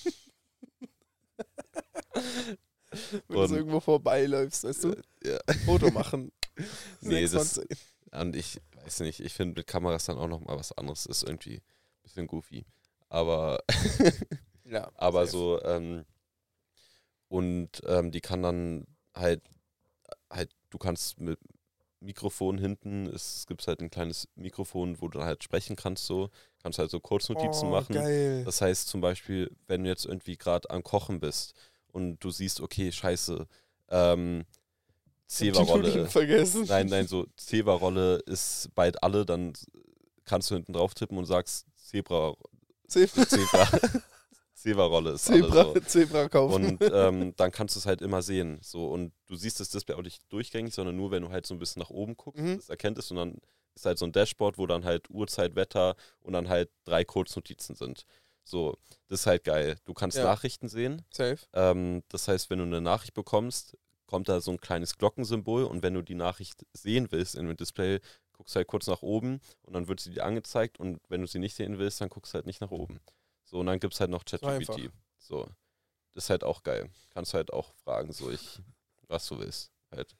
Wenn Und- du so irgendwo vorbeiläufst, weißt du? ja. Foto machen. Nee, sechs von das- zehn. Und ich weiß nicht, ich finde mit Kameras dann auch nochmal was anderes. Ist irgendwie ein bisschen goofy. Aber, Ja, aber safe. so, ähm, und ähm, die kann dann halt, halt, du kannst mit Mikrofon hinten, es gibt halt ein kleines Mikrofon, wo du halt sprechen kannst, so, kannst halt so Kurznotizen Oh, machen. geil. Das heißt zum Beispiel, wenn du jetzt irgendwie gerade am Kochen bist und du siehst, okay, scheiße, ähm, Ich hab die Nudeln Zewa-Rolle, vergessen. nein, nein, so Zewa-Rolle ist bald alle, dann kannst du hinten drauf tippen und sagst Zebra, Zebra, Zebra, Zewa-Rolle ist alle Zebra, so. Zebra kaufen. Und ähm, dann kannst du es halt immer sehen. So, und du siehst das Display auch nicht durchgängig, sondern nur, wenn du halt so ein bisschen nach oben guckst, Mhm. das erkennt es und dann ist halt so ein Dashboard, wo dann halt Uhrzeit, Wetter und dann halt drei Kurznotizen sind. So, das ist halt geil. Du kannst Ja. Nachrichten sehen. Safe. Ähm, das heißt, wenn du eine Nachricht bekommst, kommt da so ein kleines Glockensymbol und wenn du die Nachricht sehen willst in dem Display, guckst halt kurz nach oben und dann wird sie dir angezeigt und wenn du sie nicht sehen willst, dann guckst halt nicht nach oben. So, und dann gibt es halt noch einfach. ChatGPT. So. das ist halt auch geil. Kannst du halt auch fragen, so ich, was du willst. Halt.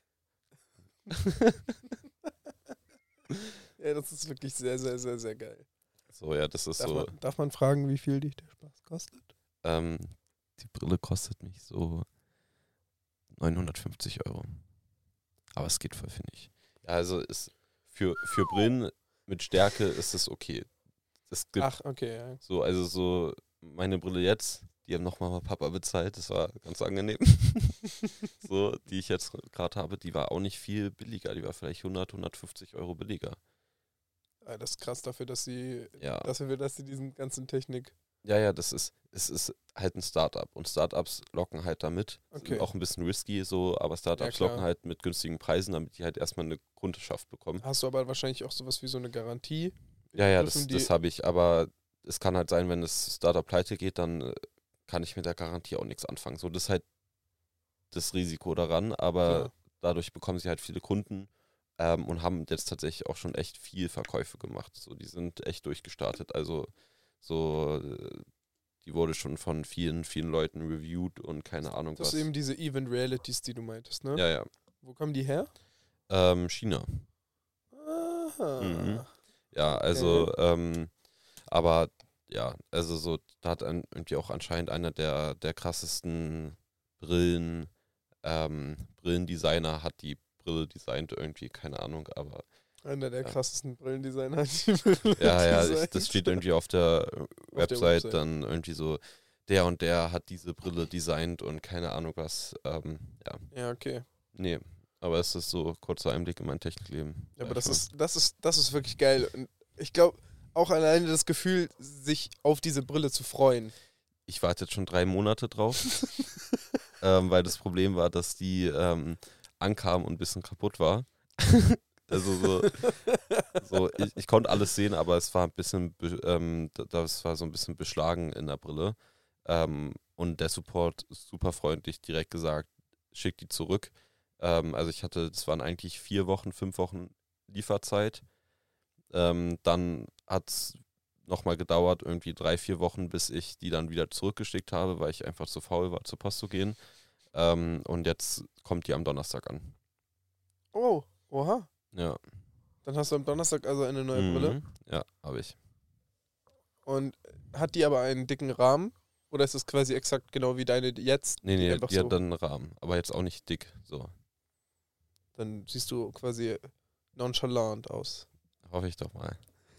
Ja, das ist wirklich sehr, sehr, sehr, sehr geil. So, ja, das ist Darf, so. man, darf man fragen, wie viel dich der Spaß kostet? Ähm, die Brille kostet mich so neunhundertfünfzig Euro. Aber es geht voll, finde ich. Ja, also ist für, für Brillen mit Stärke ist es okay. Es gibt Ach, okay, ja. so, also so meine Brille jetzt, die haben nochmal mal Papa bezahlt, das war ganz angenehm. So, die ich jetzt gerade habe, die war auch nicht viel billiger, die war vielleicht hundert, hundertfünfzig Euro billiger. Ja, das ist krass dafür, dass sie, Ja. dafür, dass sie diesen ganzen Technik. Ja, ja, das ist, es ist halt ein Startup und Startups locken halt damit. Okay. Sind auch ein bisschen risky so, aber Startups klar. locken halt mit günstigen Preisen, damit die halt erstmal eine Kundschaft bekommen. Hast du aber wahrscheinlich auch sowas wie so eine Garantie. Ja, ja, Dürfen das, die- das habe ich, aber es kann halt sein, wenn das Startup pleite geht, dann äh, kann ich mit der Garantie auch nichts anfangen. So, das ist halt das Risiko daran, aber Klar. dadurch bekommen sie halt viele Kunden ähm, und haben jetzt tatsächlich auch schon echt viel Verkäufe gemacht. So, die sind echt durchgestartet. Also so, äh, die wurde schon von vielen, vielen Leuten reviewed und keine Ahnung Das was. ist eben diese Event Realities, die du meintest, ne? Ja, ja. Wo kommen die her? Ähm, China. Aha. Mhm. Ja, also, ähm, aber ja, also so, da hat ein, irgendwie auch anscheinend einer der, der krassesten Brillen, ähm, Brillendesigner hat die Brille designt irgendwie, keine Ahnung, aber Einer der Ja. krassesten Brillendesigner hat die Brille ja, ja, ich, designt. das steht irgendwie auf der der Website, Website. dann irgendwie so, der und der hat diese Brille designt und keine Ahnung was, ähm, ja, Ja, okay. nee, aber es ist so kurzer Einblick in mein Technikleben. Ja, aber sag das ich mal. ist, das ist, das ist wirklich geil. Und ich glaube, auch alleine das Gefühl, sich auf diese Brille zu freuen. Ich warte jetzt schon drei Monate drauf, ähm, weil das Problem war, dass die ähm, ankam und ein bisschen kaputt war. Also so, so ich, ich konnte alles sehen, aber es war ein bisschen, be- ähm, d- das war so ein bisschen beschlagen in der Brille. Ähm, und der Support ist super freundlich, direkt gesagt, schick die zurück. Ähm, also ich hatte, das waren eigentlich vier Wochen, fünf Wochen Lieferzeit. Ähm, dann hat es nochmal gedauert, irgendwie drei, vier Wochen, bis ich die dann wieder zurückgeschickt habe, weil ich einfach zu faul war, zur Post zu gehen. Ähm, und jetzt kommt die am Donnerstag an. Oh, oha. Ja. Dann hast du am Donnerstag also eine neue Brille. Mhm. Ja, habe ich. Und hat die aber einen dicken Rahmen? Oder ist es quasi exakt genau wie deine jetzt? Nee, nee, einfach die so. hat dann einen Rahmen, aber jetzt auch nicht dick. So, Dann siehst du quasi nonchalant aus. hoffe ich doch mal.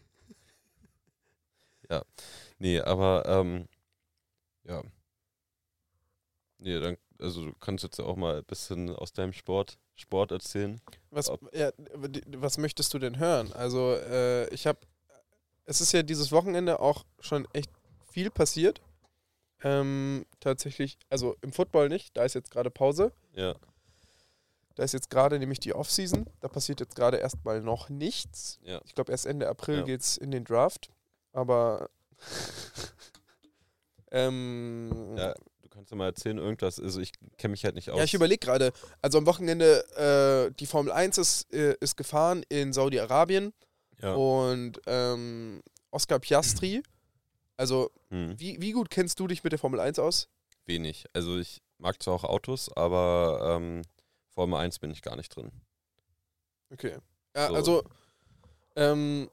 Ja. Nee, aber, ähm, ja. Nee, dann, also du kannst jetzt auch mal ein bisschen aus deinem Sport, Sport erzählen. Was, Ob- ja, die- was möchtest du denn hören? Also, äh, ich habe, es ist ja dieses Wochenende auch schon echt viel passiert. Ähm, tatsächlich, also im Football nicht, da ist jetzt gerade Pause. Ja. Da ist jetzt gerade nämlich die Offseason. Da passiert jetzt gerade erstmal noch nichts. Ja. Ich glaube, erst Ende April Ja. geht's in den Draft. Aber ähm, Ja, du kannst ja mal erzählen, irgendwas, also ich kenne mich halt nicht aus. Ja, ich überlege gerade. Also am Wochenende, äh, die Formel eins ist, äh, ist gefahren in Saudi-Arabien Ja. und ähm, Oscar Piastri. Also, Hm. wie, wie gut kennst du dich mit der Formel eins aus? Wenig. Also ich mag zwar auch Autos, aber ähm, Formel eins bin ich gar nicht drin. Okay. Ja, So. also, ähm,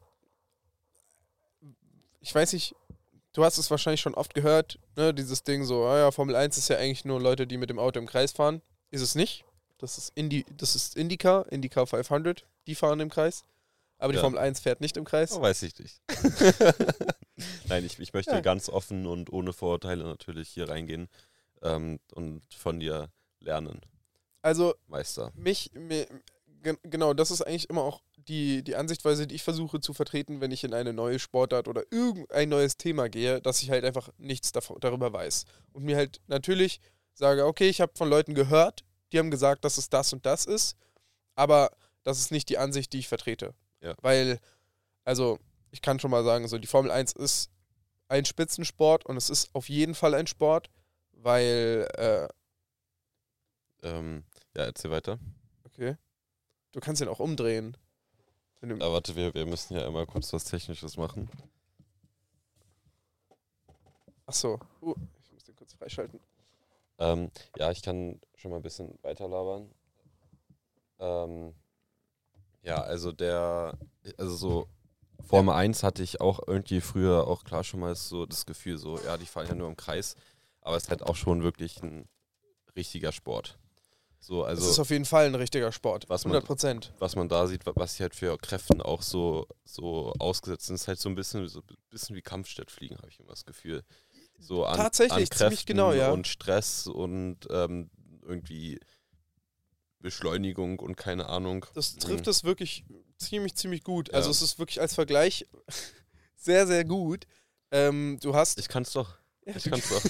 ich weiß nicht, du hast es wahrscheinlich schon oft gehört, ne, dieses Ding so, ah ja, Formel eins ist ja eigentlich nur Leute, die mit dem Auto im Kreis fahren. Ist es nicht. Das ist, Indi das ist IndyCar, IndyCar fünfhundert, die fahren im Kreis. Aber die Ja. Formel eins fährt nicht im Kreis. Oh, weiß ich nicht. Nein, ich, ich möchte Ja. ganz offen und ohne Vorurteile natürlich hier reingehen ähm, und von dir lernen, Also, Meister. mich, mir, gen- genau, das ist eigentlich immer auch die, die Ansichtweise, die ich versuche zu vertreten, wenn ich in eine neue Sportart oder irgendein neues Thema gehe, dass ich halt einfach nichts davon, darüber weiß. Und mir halt natürlich sage, okay, ich habe von Leuten gehört, die haben gesagt, dass es das und das ist, aber das ist nicht die Ansicht, die ich vertrete. Ja. Weil, also, ich kann schon mal sagen, so die Formel eins ist ein Spitzensport und es ist auf jeden Fall ein Sport, weil, äh, Ähm, ja, erzähl weiter. okay, du kannst ihn auch umdrehen. Wenn du, Aber warte, wir, wir müssen ja einmal kurz was Technisches machen. Achso, uh, ich muss den kurz freischalten. Ähm, ja, ich kann schon mal ein bisschen weiterlabern. Ähm, ja, also der, also so Formel eins hatte ich auch irgendwie früher auch klar schon mal so das Gefühl, so, ja, die fahren ja nur im Kreis, aber es ist halt auch schon wirklich ein richtiger Sport. So, Es also ist auf jeden Fall ein richtiger Sport. was man, hundert Prozent. was man da sieht, wa- was sie halt für Kräften auch so, so ausgesetzt sind, ist halt so ein bisschen, so ein bisschen wie Kampfstettfliegen, habe ich immer das Gefühl. So an, Tatsächlich, an ziemlich Kräften genau, ja. und Stress und ähm, irgendwie Beschleunigung und keine Ahnung. Das Mhm. trifft es wirklich ziemlich, ziemlich gut. Also Ja. es ist wirklich als Vergleich sehr, sehr gut. Ähm, du hast... Ich kann's doch. Ja, Ich du, kann's doch.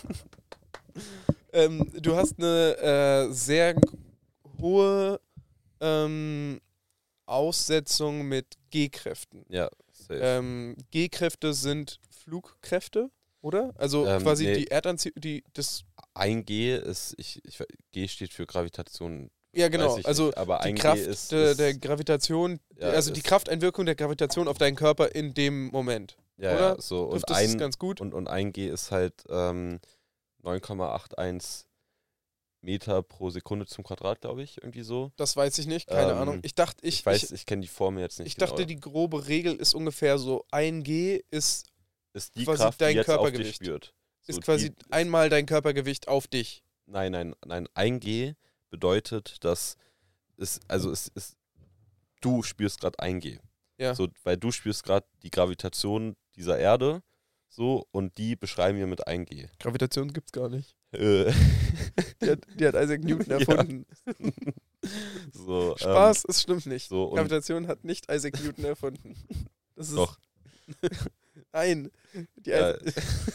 ähm, du hast eine äh, sehr g- hohe ähm, Aussetzung mit G-Kräften. Ja, safe. Ähm, G-Kräfte sind Flugkräfte, oder? Also Ähm, quasi nee. die Erdanziehung, die das... Ein G ist, ich, ich, G steht für Gravitation. Ja, genau. Weiß ich Also nicht, aber die ein Kraft G ist, der, ist der Gravitation, ja, also die ist- Krafteinwirkung der Gravitation auf deinen Körper in dem Moment. ja, oder? ja, so Trifft und das ein ganz gut? und, und ein G ist halt ähm, neun Komma achtundsechzig Meter pro Sekunde zum Quadrat, glaube ich, irgendwie so. Das weiß ich nicht, keine Ähm, Ahnung. Ich dachte, ich, Ich weiß, ich, ich, kenne die Formel jetzt nicht ich genau. dachte, die grobe Regel ist ungefähr so, ein G ist, ist die quasi Kraft, dein die jetzt auf dich Körpergewicht. spürt. So ist quasi die, einmal dein Körpergewicht auf dich. Nein, nein, nein. ein G bedeutet, dass es, also es ist, du spürst gerade ein G. Ja. So, weil du spürst gerade die Gravitation dieser Erde, so, und die beschreiben wir mit ein G. Gravitation gibt's gar nicht. Äh, Die hat, die hat Isaac Newton Ja. erfunden. so, Spaß, es stimmt nicht. so, und- Gravitation hat nicht Isaac Newton erfunden. Das ist Doch. Nein. Die, Ja. Isa-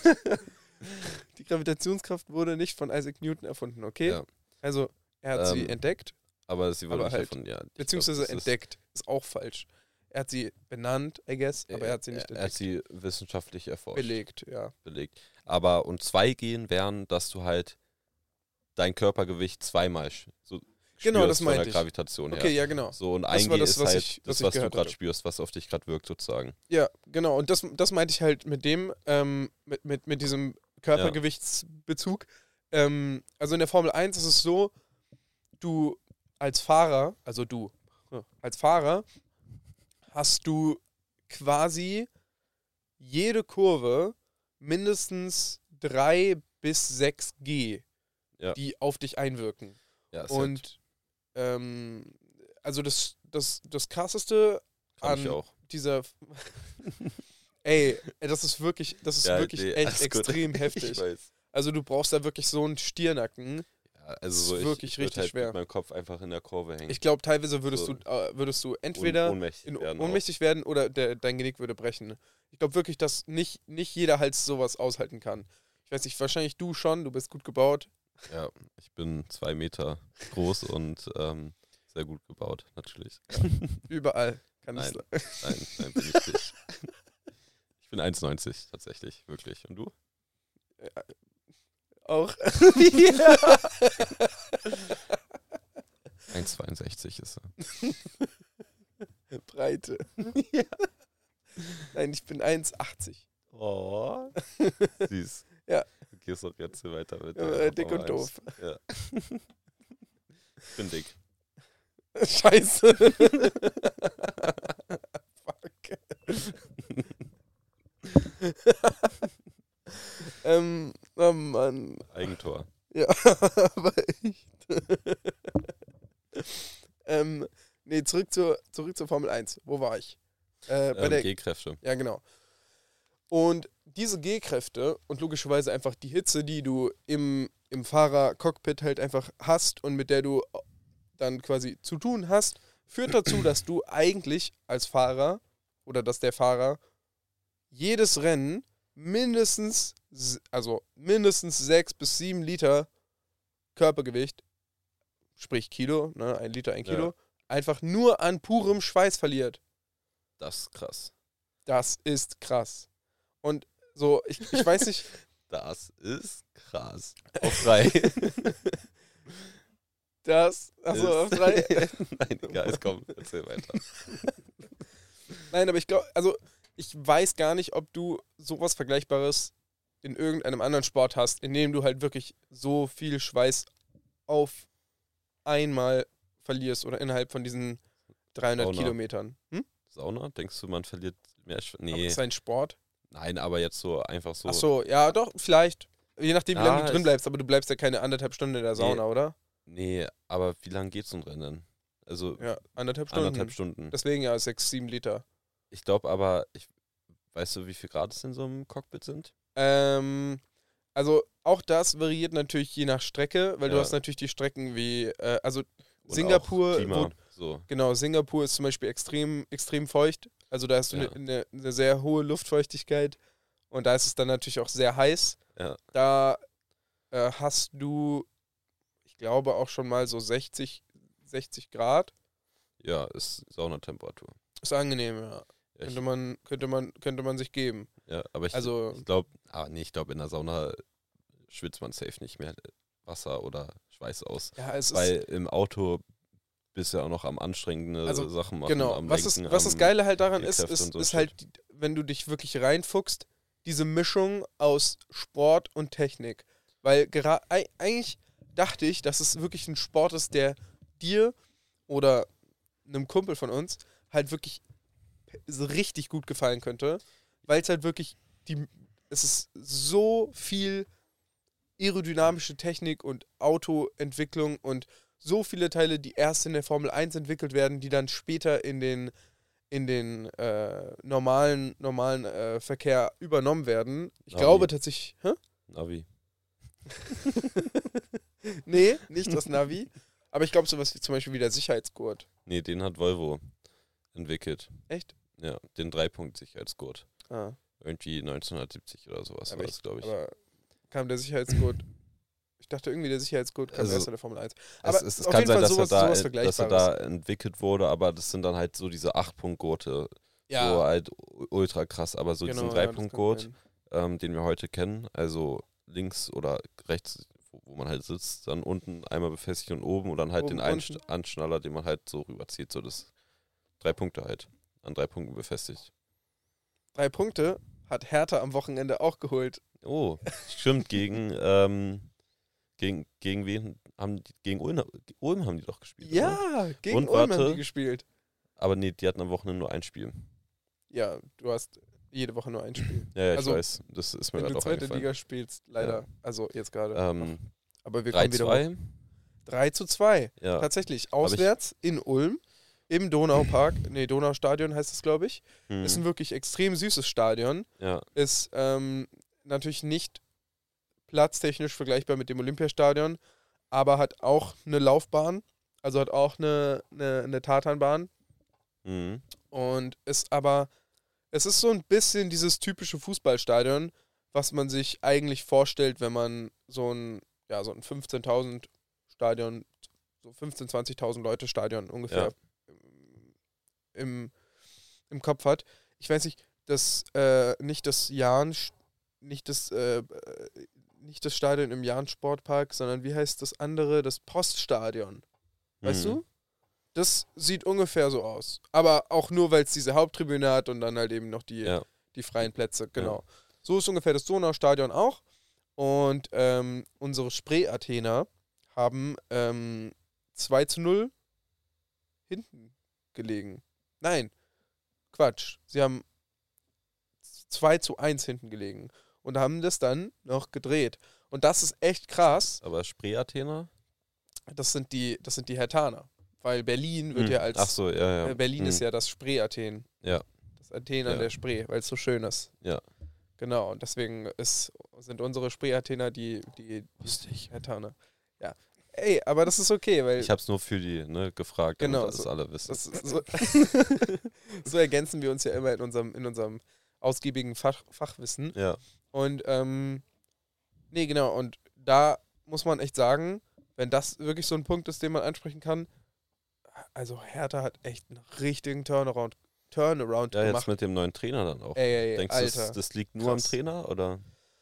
die Gravitationskraft wurde nicht von Isaac Newton erfunden, okay? Ja. Also, er hat sie Ähm, entdeckt, Aber sie wurde Aber nicht halt, davon, ja. ich beziehungsweise glaub, das ist- entdeckt. Ist auch falsch. Er hat sie benannt, I guess, aber er hat sie nicht er, er hat entdeckt. sie wissenschaftlich erforscht. Belegt, ja. belegt. Aber und zwei Gehen wären, dass du halt dein Körpergewicht zweimal sch- so Genau, spürst das von meinte der ich. Gravitation Okay, her. ja, genau. So, und Das ein war G das, ist was halt ich- was das, ich was du gehört gerade hatte. spürst, was auf dich gerade wirkt, sozusagen. Ja, genau. Und das, das meinte ich halt mit dem, ähm, mit, mit, mit diesem Körpergewichtsbezug. Ähm, also in der Formel eins ist es so, du als Fahrer, also du ja, als Fahrer, hast du quasi jede Kurve mindestens drei bis sechs G, Ja. die auf dich einwirken. Ja, ist Und ähm, also das, das, das krasseste halt, kann ich an auch. dieser Ey, das ist wirklich, das ist Ja, wirklich nee, echt alles gut. extrem Ich heftig. weiß. Also du brauchst da wirklich so einen Stirnacken. Ja, also Das so ist ich, wirklich ich würd richtig halt schwer. mit meinem Kopf einfach in der Kurve hängen. Ich glaube, teilweise würdest So. du äh, würdest du Und entweder ohnmächtig in, werden. ohnmächtig werden oder der, dein Genick würde brechen. Ich glaube wirklich, dass nicht, nicht jeder Hals sowas aushalten kann. Ich weiß nicht, wahrscheinlich du schon, du bist gut gebaut. Auch. Ja, ich bin zwei Meter groß und ähm, sehr gut gebaut, natürlich. Überall kann Nein. ich Nein, nein, bin ich nicht. Ich bin eins neunzig tatsächlich, wirklich. Und du? auch. Ja. eins zweiundsechzig ist er. Breite. Ja. Nein, ich bin eins achtzig. Oh, süß. Ja. Du gehst doch jetzt so weiter mit. Ja, der äh, dick und Formel doof. eins. Ja. Ich bin dick. Scheiße. Fuck. ähm, oh Mann. Eigentor. Ja, aber echt. ähm, nee, zurück zur, zurück zur Formel eins. Wo war ich? Äh, bei Ähm, der, G-Kräfte. ja, genau. Und diese G-Kräfte und logischerweise einfach die Hitze, die du im, im Fahrercockpit halt einfach hast und mit der du dann quasi zu tun hast, führt dazu, dass du eigentlich als Fahrer oder dass der Fahrer jedes Rennen mindestens, s- also mindestens sechs bis sieben Liter Körpergewicht, sprich Kilo, ne, ein Liter, ein Ja. Kilo, einfach nur an purem Schweiß verliert. Das ist krass. Das ist krass. Und so, ich, ich weiß nicht, Das ist krass. Auf drei. das, achso, auf drei. Nein, egal, komm, erzähl weiter. Nein, aber ich glaube, also ich weiß gar nicht, ob du sowas Vergleichbares in irgendeinem anderen Sport hast, in dem du halt wirklich so viel Schweiß auf einmal verlierst oder innerhalb von diesen dreihundert Sauna. Kilometern. Hm? Sauna? Denkst du, man verliert mehr Schweiß? Aber Nee, ist ein Sport? nein, aber jetzt so einfach so. Ach so, ja, doch, vielleicht. Je nachdem, wie Ja, lange du drin ich- bleibst, aber du bleibst ja keine anderthalb Stunden in der Sauna, oder? Nee, aber wie lange geht so ein Rennen? Also Ja, anderthalb Stunden. anderthalb Stunden. Deswegen ja, sechs, sieben Liter. Ich glaube aber, ich, weißt du, wie viel Grad es in so einem Cockpit sind? Ähm, also auch das variiert natürlich je nach Strecke, weil du Ja. hast natürlich die Strecken wie, äh, also Und Singapur, auch Klima, wo, so. genau, Singapur ist zum Beispiel extrem, extrem feucht. Also da hast du Ja. eine ne, ne sehr hohe Luftfeuchtigkeit und da ist es dann natürlich auch sehr heiß. Ja. Da äh, hast du, ich glaube, auch schon mal so sechzig, sechzig Grad. Ja, ist Saunatemperatur. Ist angenehm, ja. Ja, ich, Könnte man, könnte man, könnte man sich geben. ja aber ich, Also- ich glaube, ah, nee, ich glaube, in der Sauna schwitzt man safe nicht mehr Wasser oder Schweiß aus. Ja, es Weil ist, im Auto bist du ja auch noch am anstrengende Also, Sachen machen. genau. Am Was, ist, Lenken, was das am- Geile halt daran die ist, Kräfte ist, und so ist Shit. halt, die- wenn du dich wirklich reinfuchst, diese Mischung aus Sport und Technik. Weil gera- ei- eigentlich dachte ich, dass es wirklich ein Sport ist, der dir oder einem Kumpel von uns halt wirklich so richtig gut gefallen könnte, weil es halt wirklich die, es ist so viel aerodynamische Technik und Autoentwicklung und so viele Teile, die erst in der Formel eins entwickelt werden, die dann später in den in den äh, normalen normalen äh, Verkehr übernommen werden. Ich Navi. glaube tatsächlich, hä? Navi. Nee, nicht das Navi, aber ich glaube sowas wie zum Beispiel wie der Sicherheitsgurt. Nee, den hat Volvo entwickelt. Echt? Ja, den Drei-Punkt-Sicherheitsgurt. Ah, Irgendwie neunzehnhundertsiebzig oder sowas aber war ich, das, glaube ich. aber kam der Sicherheitsgurt? Ich dachte irgendwie, der Sicherheitsgurt kam Also, erst in der Formel eins. Es, Aber es, es auf kann jeden sein, Fall dass, sowas, er da, sowas dass er Vergleichbares. da entwickelt wurde, aber das sind dann halt so diese acht-Punkt-Gurte. Ja, So halt u- ultra krass, aber so diesen genau, ja, das kann Drei-Punkt-Gurt, sein. ähm, den wir heute kennen, also links oder rechts, wo, wo man halt sitzt, dann unten einmal befestigt und oben und dann halt Oben, den einen unten. St- Anschnaller, den man halt so rüberzieht, so das drei Punkte halt, an drei Punkten befestigt. Drei Punkte hat Hertha am Wochenende auch geholt. Oh, stimmt, gegen, ähm, gegen, gegen wen haben die, gegen Ulm, Ulm haben die doch gespielt, oder? Ja, gegen Und Ulm haben warte. die gespielt. Aber nee, die hatten am Wochenende nur ein Spiel. Ja, du hast jede Woche nur ein Spiel. Ja, ja, ich Also, weiß, das ist mir Wenn gerade du auch zweite eingefallen. Liga spielst, leider. Ja. Also jetzt gerade. Ähm, Aber wir drei kommen wieder hoch. zwei, drei zu zwei. ja. Tatsächlich. ich- Auswärts in Ulm. Im Donaupark. Nee, Donaustadion heißt es, glaube ich. Hm, Ist ein wirklich extrem süßes Stadion. ja, Ist ähm, natürlich nicht platztechnisch vergleichbar mit dem Olympiastadion, aber hat auch eine Laufbahn. Also hat auch eine, eine, eine Tatanbahn. mhm. Und ist aber, es ist so ein bisschen dieses typische Fußballstadion, was man sich eigentlich vorstellt, wenn man so ein, ja, so ein fünfzehntausend Stadion, so fünfzehntausend, zwanzigtausend Leute Stadion ungefähr im, im Kopf hat. Ich weiß nicht, das, äh, nicht das Jahn, nicht das, äh, äh, nicht das Stadion im Jahn Sportpark, sondern wie heißt das andere? Das Poststadion. Weißt Mhm. du? Das sieht ungefähr so aus. Aber auch nur, weil es diese Haupttribüne hat und dann halt eben noch die, Ja, die freien Plätze. Genau. So ist ungefähr das Donaustadion auch. Und ähm, unsere Spree-Athener haben ähm, zwei zu null hinten gelegen. Nein, Quatsch. Sie haben zwei zu eins hinten gelegen und haben das dann noch gedreht. Und das ist echt krass. aber Spree-Athener? Das sind die, das sind die Hertaner. Weil Berlin wird Hm, ja als Ach so, ja, ja. Äh, Berlin Hm, ist ja das Spree-Athen. Ja. Das Athen an Ja. der Spree, weil es so schön ist. Ja. Genau, und deswegen ist, sind unsere Spree-Athener die, die, Wusste die ich. Hertaner. Ja. Ey, aber das ist okay, weil Ich hab's nur für die, ne, gefragt, damit Genau, das so- alle wissen. das ist so, so ergänzen wir uns ja immer in unserem, in unserem ausgiebigen Fach, Fachwissen. Ja, Und, ähm, nee, genau, und da muss man echt sagen, wenn das wirklich so ein Punkt ist, den man ansprechen kann, also Hertha hat echt einen richtigen Turnaround, Turnaround ja, jetzt gemacht. mit dem neuen Trainer dann auch. Ey, ey, Denkst du, Alter. das, das liegt nur krass. am Trainer oder?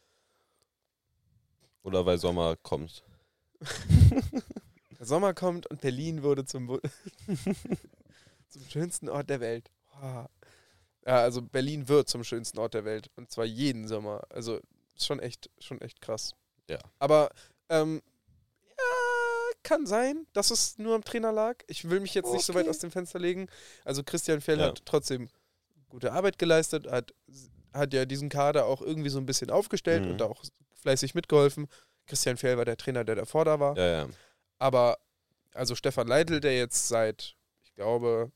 Oder weil Sommer kommt? Der Sommer kommt und Berlin wurde zum, Bu- zum schönsten Ort der Welt. Wow. Ja, also Berlin wird zum schönsten Ort der Welt. Und zwar jeden Sommer. Also ist schon echt, schon echt krass. Ja. Aber, ähm, ja, kann sein, dass es nur am Trainer lag. Ich will mich jetzt nicht so weit Okay. aus dem Fenster legen. Also Christian Fjell Ja. hat trotzdem gute Arbeit geleistet, hat, hat ja diesen Kader auch irgendwie so ein bisschen aufgestellt Mhm. und da auch fleißig mitgeholfen. Christian Fjell war der Trainer, der davor da war. Ja, ja. Aber, also Stefan Leitl, der jetzt seit, ich glaube,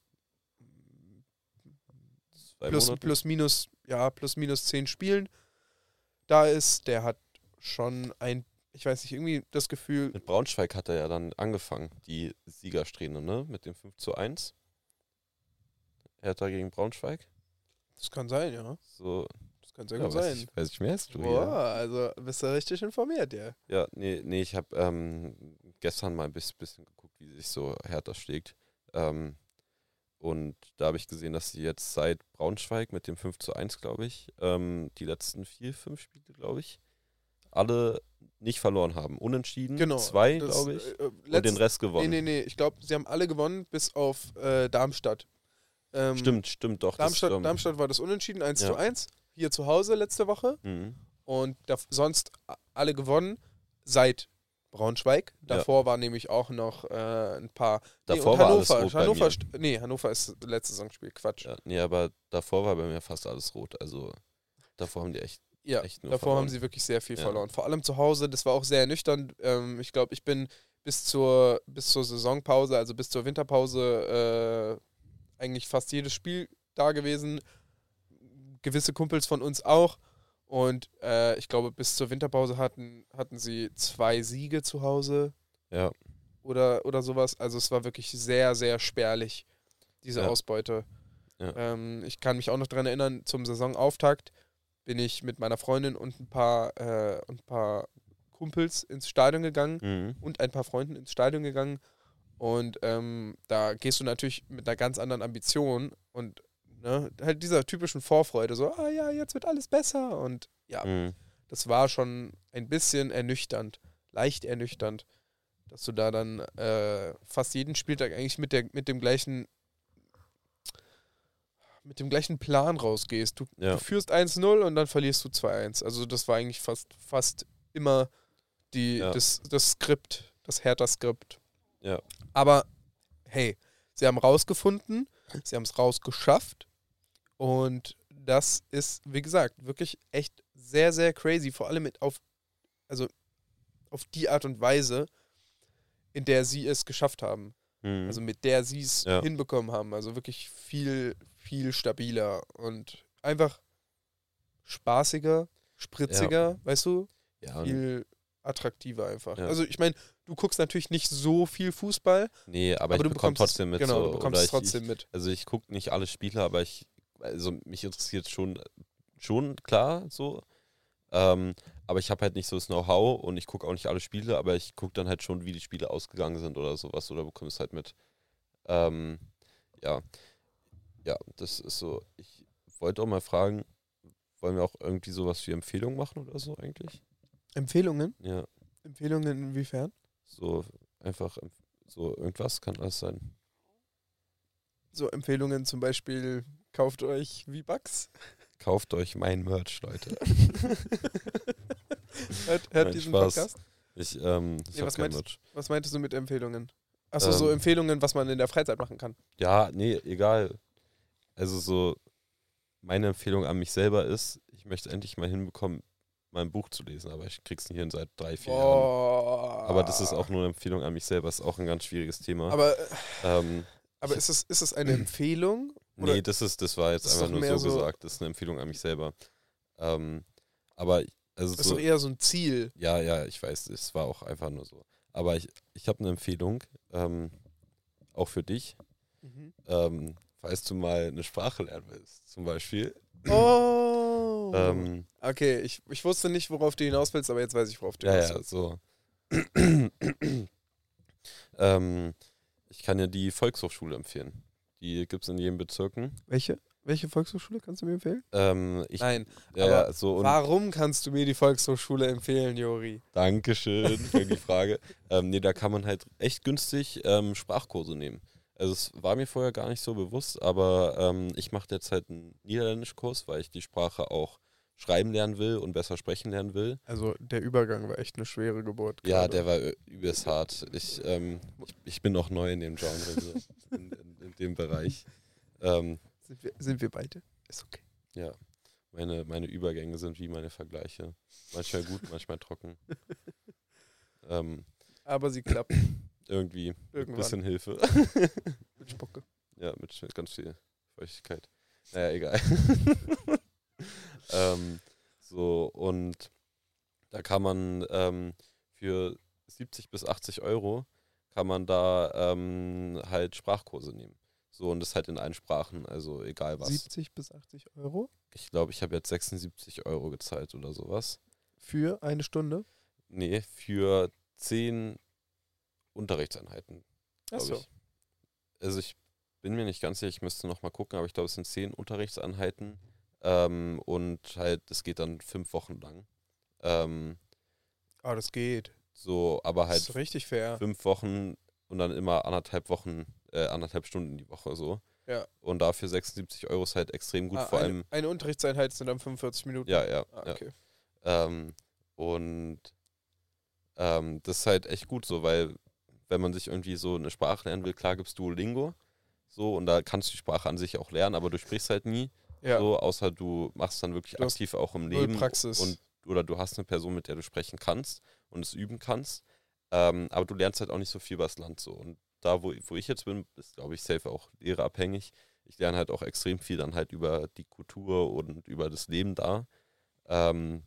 Zwei plus, Monate. plus minus, ja, plus minus zehn Spielen da ist, der hat schon ein, ich weiß nicht, irgendwie das Gefühl, Mit Braunschweig hat er ja dann angefangen, die Siegersträhne, ne? Mit dem fünf zu eins. Hertha gegen Braunschweig. das kann sein, ja. So, Das kann sehr ja, gut weiß sein. ich, weiß ich mehr als du Boah, hier. also bist du richtig informiert, ja. Ja, nee, nee, ich habe ähm, gestern mal ein bis- bisschen geguckt, wie sich so Hertha schlägt. Ähm, und da habe ich gesehen, dass sie jetzt seit Braunschweig mit dem fünf zu eins, glaube ich, ähm, die letzten vier, fünf Spiele, glaube ich, alle nicht verloren haben. Unentschieden, Genau. zwei, das, glaube ich, äh, und den letztes- Rest Nee, gewonnen. nee, nee. Ich glaube, sie haben alle gewonnen, bis auf äh, Darmstadt. Ähm, Stimmt, stimmt, doch. Darmstadt, das, ähm, Darmstadt war das Unentschieden, eins ja. zu eins. Hier zu Hause letzte Woche. mhm. Und da, sonst a- alle gewonnen seit Braunschweig. Davor war nämlich auch noch äh, ein paar. Davor und war alles Hannover. rot bei Hannover, mir. st- nee, Hannover ist letztes Saisonspiel. Quatsch. Ja, nee, aber davor war bei mir fast alles rot. Also davor haben die echt. Ja, Echt nur davor verloren. haben sie wirklich sehr viel Ja. verloren. Vor allem zu Hause, das war auch sehr ernüchternd. Ähm, ich glaube, ich bin bis zur, bis zur Saisonpause, also bis zur Winterpause, äh, eigentlich fast jedes Spiel da gewesen. Gewisse Kumpels von uns auch. Und äh, ich glaube, bis zur Winterpause hatten, hatten sie zwei Siege zu Hause Ja, oder, oder sowas. Also es war wirklich sehr, sehr spärlich, diese Ja. Ausbeute. Ja. Ähm, ich kann mich auch noch daran erinnern, zum Saisonauftakt bin ich mit meiner Freundin und ein paar, äh, und ein paar Kumpels ins Stadion gegangen mhm. und ein paar Freunden ins Stadion gegangen. Und ähm, da gehst du natürlich mit einer ganz anderen Ambition und ne, halt dieser typischen Vorfreude, so, ah ja, jetzt wird alles besser. Und ja, Mhm. das war schon ein bisschen ernüchternd, leicht ernüchternd, dass du da dann äh, fast jeden Spieltag eigentlich mit, der, mit dem gleichen mit dem gleichen Plan rausgehst. Du, Ja. du führst eins null und dann verlierst du zwei eins. Also das war eigentlich fast, fast immer die, Ja. das, das Skript, das Hertha-Skript. Ja. Aber hey, sie haben rausgefunden, sie haben es rausgeschafft und das ist, wie gesagt, wirklich echt sehr, sehr crazy. Vor allem mit auf, also auf die Art und Weise, in der sie es geschafft haben. Mhm. Also mit der sie es Ja. hinbekommen haben. Also wirklich viel, viel stabiler und einfach spaßiger, spritziger, weißt du? ja, und- Viel attraktiver einfach. Ja. Also ich meine, du guckst natürlich nicht so viel Fußball, nee, aber, aber, ich du bekomme bekommst trotzdem mit. Genau, so, du bekommst oder es trotzdem ich, mit. Also ich gucke nicht alle Spiele, aber ich, also mich interessiert schon, schon klar so. Ähm, aber ich habe halt nicht so das Know-how und ich gucke auch nicht alle Spiele, aber ich gucke dann halt schon, wie die Spiele ausgegangen sind oder sowas oder bekomme es halt mit. Ähm, ja, ja, das ist so. Ich wollte auch mal fragen, wollen wir auch irgendwie sowas wie Empfehlungen machen oder so eigentlich? Empfehlungen? Ja, Empfehlungen inwiefern? so einfach empf- so irgendwas kann das sein. So Empfehlungen zum Beispiel, kauft euch V-Bucks. Kauft euch mein Merch, Leute. hört hört Nein, diesen Spaß. Podcast. Ich, ähm, ich Nee, hab was kein meinst- Merch. Was meintest du mit Empfehlungen? Achso, so Ähm. Empfehlungen, was man in der Freizeit machen kann. Ja, nee, egal. Also so, meine Empfehlung an mich selber ist, ich möchte endlich mal hinbekommen, mein Buch zu lesen, aber ich krieg's nicht hin seit drei, vier Jahren. Boah. Aber das ist auch nur eine Empfehlung an mich selber, ist auch ein ganz schwieriges Thema. Aber, ähm, aber ist, es, ist es eine Empfehlung? Oder- nee, das ist, das war jetzt Das ist einfach doch nur mehr so so- gesagt, das ist eine Empfehlung an mich selber. Ähm, aber ich- also Das ist so, doch eher so ein Ziel. ja, ja, ich weiß, es war auch einfach nur so. Aber ich, ich habe eine Empfehlung, ähm, auch für dich, ähm, falls du mal eine Sprache lernen willst, zum Beispiel. Oh. Ähm, okay, ich, ich wusste nicht, worauf du hinaus willst, aber jetzt weiß ich, worauf du ja, hinaus ja, willst. so. ähm, ich kann dir die Volkshochschule empfehlen. Die gibt es in jedem Bezirken. Welche? Welche Volkshochschule kannst du mir empfehlen? Ähm, ich, Nein. ja, aber ja, so und Warum kannst du mir die Volkshochschule empfehlen, Jori? Dankeschön für die Frage. ähm, nee, da kann man halt echt günstig ähm, Sprachkurse nehmen. Also es war mir vorher gar nicht so bewusst, aber ähm, ich mache derzeit einen Niederländischkurs, weil ich die Sprache auch schreiben lernen will und besser sprechen lernen will. Also der Übergang war echt eine schwere Geburt. Ja, gerade. der war ü- übelst hart. Ich, ähm, ich, ich bin noch neu in dem Genre, hier, in, in, in dem Bereich. Ähm, Sind wir, sind wir beide? Ist okay. ja, meine, meine Übergänge sind wie meine Vergleiche. Manchmal gut, manchmal trocken. ähm, Aber sie klappen irgendwie ein irgendwann. bisschen Hilfe. Mit Spucke. Ja, mit sch- ganz viel Feuchtigkeit. Naja, egal. ähm, so, und da kann man ähm, für siebzig bis achtzig Euro kann man da ähm, halt Sprachkurse nehmen. So, und das halt in allen Sprachen, also egal was. siebzig bis achtzig Euro Ich glaube, ich habe jetzt sechsundsiebzig Euro gezahlt oder sowas. für eine Stunde. Nee, für zehn Unterrichtseinheiten, glaube Achso. ich. Also ich bin mir nicht ganz sicher, ich müsste noch mal gucken, aber ich glaube, es sind zehn Unterrichtseinheiten ähm, und halt, das geht dann fünf Wochen lang. Ähm, Ah, das geht. so, aber Das halt ist richtig fair. fünf Wochen und dann immer anderthalb Wochen, äh, anderthalb Stunden die Woche so. Ja. Und dafür sechsundsiebzig Euro ist halt extrem gut, Ah, vor eine, allem, eine Unterrichtseinheit sind dann fünfundvierzig Minuten. ja, ja, Ah, ja. okay. Ähm, und ähm, das ist halt echt gut so, weil wenn man sich irgendwie so eine Sprache lernen will, klar gibt's Duolingo, so, und da kannst du die Sprache an sich auch lernen, aber du sprichst halt nie, Ja. so, außer du machst dann wirklich Du hast aktiv auch im null Leben Praxis. und oder du hast eine Person, mit der du sprechen kannst und es üben kannst, ähm, aber du lernst halt auch nicht so viel über das Land so. Und da, wo, wo ich jetzt bin, ist, glaube ich, safe auch lehrerabhängig. Ich lerne halt auch extrem viel dann halt über die Kultur und über das Leben da. Ähm,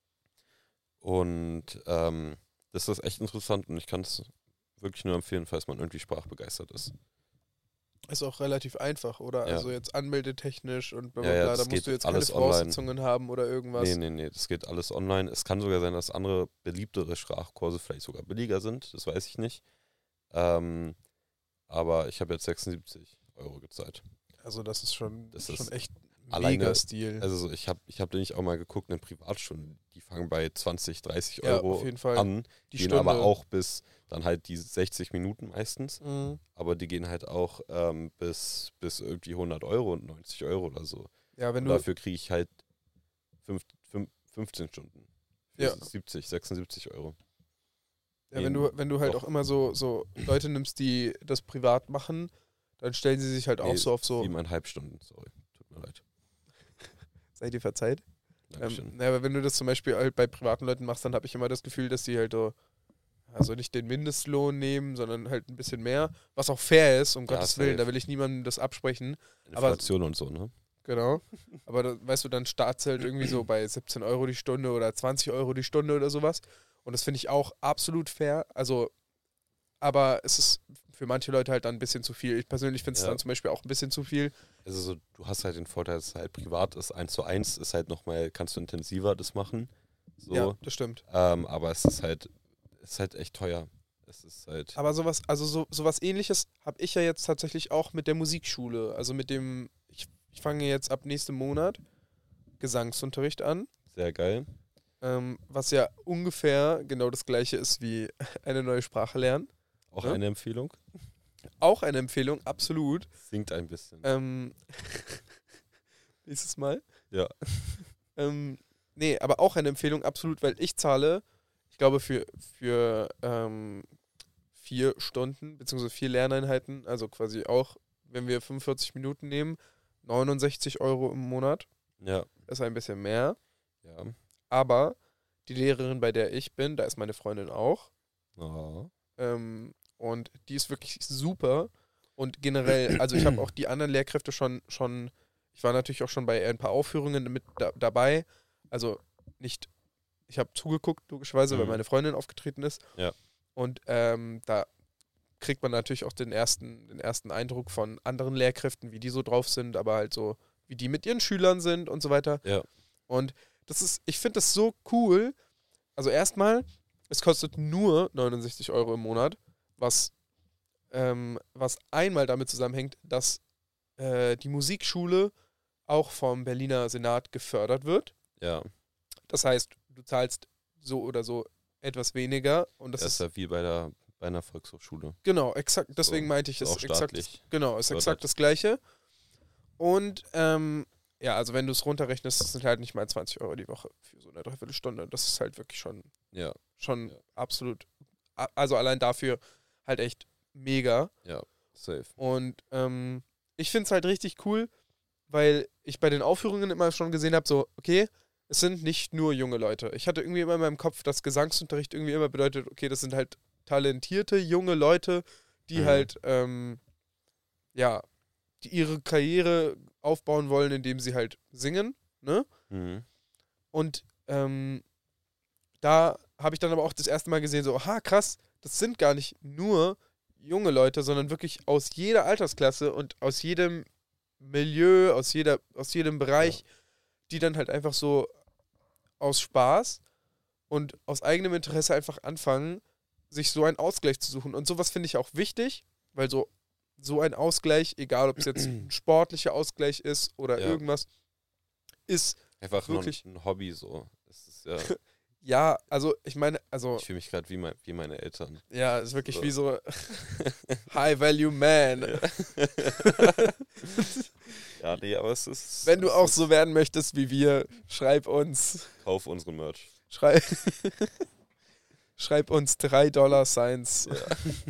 und ähm, das ist echt interessant und ich kann es wirklich nur empfehlen, falls man irgendwie sprachbegeistert ist. Ist auch relativ einfach, oder? Ja. Also jetzt anmeldetechnisch und bla Ja, bla ja, bla. das Da musst geht du jetzt keine alles online. Voraussetzungen haben oder irgendwas. Nee, nee, nee, das geht alles online. Es kann sogar sein, dass andere beliebtere Sprachkurse vielleicht sogar billiger sind, das weiß ich nicht. Ähm, aber ich habe jetzt sechsundsiebzig Euro gezahlt. Also das ist schon, Das schon ist echt alleine- mega Stil. Also so, ich habe ich hab nämlich auch mal geguckt, eine Privatstunde, die fangen bei zwanzig, dreißig ja, Euro auf jeden Fall. an, Die gehen Stunde. aber auch bis dann halt die sechzig Minuten meistens. Mhm. Aber die gehen halt auch ähm, bis, bis irgendwie hundert Euro und neunzig Euro oder so. Ja, wenn Und du, dafür kriege ich halt fünf, fünf, fünfzehn Stunden. Für Ja. siebzig, sechsundsiebzig Euro. ja, wenn du, wenn du halt Doch. auch immer so, so Leute nimmst, die das privat machen, dann stellen sie sich halt auch Nee, so auf so, Siebeneinhalb Stunden, sorry. Tut mir leid. seid ihr verzeiht? Dankeschön. Ähm, naja, aber wenn du das zum Beispiel halt bei privaten Leuten machst, dann habe ich immer das Gefühl, dass die halt so, also nicht den Mindestlohn nehmen, sondern halt ein bisschen mehr, was auch fair ist, um Ja, Gottes safe. Willen, da will ich niemandem das absprechen, aber- Inflation und so, ne? genau. Aber da, weißt du, dann start's halt irgendwie so bei siebzehn Euro die Stunde oder zwanzig Euro die Stunde oder sowas. Und das finde ich auch absolut fair. Also, aber es ist für manche Leute halt dann ein bisschen zu viel. Ich persönlich finde es Ja. dann zum Beispiel auch ein bisschen zu viel. Also so, du hast halt den Vorteil, dass es halt privat ist. Eins zu eins ist halt nochmal, kannst du intensiver das machen. So. Ja, das stimmt. Ähm, aber es ist halt, es ist halt echt teuer. Es ist halt. Aber sowas, also so, sowas ähnliches habe ich ja jetzt tatsächlich auch mit der Musikschule. Also mit dem, ich, ich fange jetzt ab nächstem Monat Gesangsunterricht an. Sehr geil. Ähm, was ja ungefähr genau das gleiche ist wie eine neue Sprache lernen. Auch Ja. eine Empfehlung. Auch eine Empfehlung, absolut. Singt ein bisschen. Ähm, nächstes Mal. Ja. Ähm, nee, aber auch eine Empfehlung, absolut, weil ich zahle, ich glaube, für, für ähm, vier Stunden, beziehungsweise vier Lerneinheiten, also quasi auch, wenn wir fünfundvierzig Minuten nehmen, neunundsechzig Euro im Monat. Ja. Das ist ein bisschen mehr. Ja. Aber die Lehrerin, bei der ich bin, da ist meine Freundin auch. Oh. Ähm, und die ist wirklich super. Und generell, also ich habe auch die anderen Lehrkräfte schon, schon, ich war natürlich auch schon bei ein paar Aufführungen mit da, dabei. Also nicht, ich habe zugeguckt, logischerweise, weil Mhm. meine Freundin aufgetreten ist. Ja. Und ähm, da kriegt man natürlich auch den ersten, den ersten Eindruck von anderen Lehrkräften, wie die so drauf sind, aber halt so, wie die mit ihren Schülern sind und so weiter. Ja. Und das ist, ich finde das so cool. Also erstmal, es kostet nur neunundsechzig Euro im Monat, was, ähm, was einmal damit zusammenhängt, dass äh, die Musikschule auch vom Berliner Senat gefördert wird. Ja. Das heißt, du zahlst so oder so etwas weniger und das, Das ist ist ja wie bei der bei einer Volkshochschule. genau, exakt, deswegen So, meinte ich, ist es auch ist exakt das, staatlich genau, ist gefördert. exakt das Gleiche. Und ähm, ja, also wenn du es runterrechnest, das sind halt nicht mal zwanzig Euro die Woche für so eine Dreiviertelstunde. Das ist halt wirklich schon, Ja, schon Ja. absolut, a- also allein dafür halt echt mega. ja, safe. Und ähm, ich finde es halt richtig cool, weil ich bei den Aufführungen immer schon gesehen habe, so, okay, es sind nicht nur junge Leute. Ich hatte irgendwie immer in meinem Kopf, dass Gesangsunterricht irgendwie immer bedeutet, okay, das sind halt talentierte junge Leute, die Mhm. halt, ähm, ja, die ihre Karriere aufbauen wollen, indem sie halt singen, ne? Mhm. Und ähm, da habe ich dann aber auch das erste Mal gesehen, so, aha, krass, das sind gar nicht nur junge Leute, sondern wirklich aus jeder Altersklasse und aus jedem Milieu, aus jeder, aus jedem Bereich, die dann halt einfach so aus Spaß und aus eigenem Interesse einfach anfangen, sich so einen Ausgleich zu suchen. Und sowas finde ich auch wichtig, weil so, so ein Ausgleich, egal ob es jetzt ein sportlicher Ausgleich ist oder Ja. irgendwas, ist Einfach nur Wirklich? ein Hobby so. Es ist ja, ja, also ich meine, also ich fühle mich gerade wie, mein, wie meine Eltern. ja, ist wirklich So. wie so High Value Man. Ja, nee, aber es ist. Wenn du es auch ist, so werden möchtest wie wir, schreib uns. Kauf unsere Merch. Schrei schreib uns drei Dollar Signs. Ja.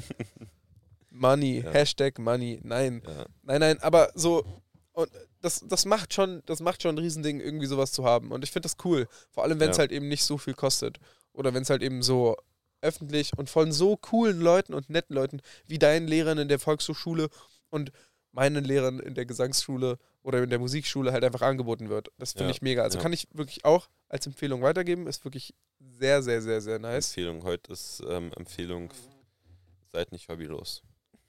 Money, Ja. Hashtag Money. Nein, Ja. nein, nein, aber so, und das, das macht schon, das macht schon ein Riesending, irgendwie sowas zu haben. Und ich finde das cool. Vor allem, wenn es Ja. halt eben nicht so viel kostet. Oder wenn es halt eben so öffentlich und von so coolen Leuten und netten Leuten wie deinen Lehrern in der Volkshochschule und meinen Lehrern in der Gesangsschule oder in der Musikschule halt einfach angeboten wird. Das finde Ja, ich mega. Also ja. kann ich wirklich auch als Empfehlung weitergeben. Ist wirklich sehr, sehr, sehr, sehr nice. Empfehlung. Heute ist ähm, Empfehlung, seid nicht hobbylos.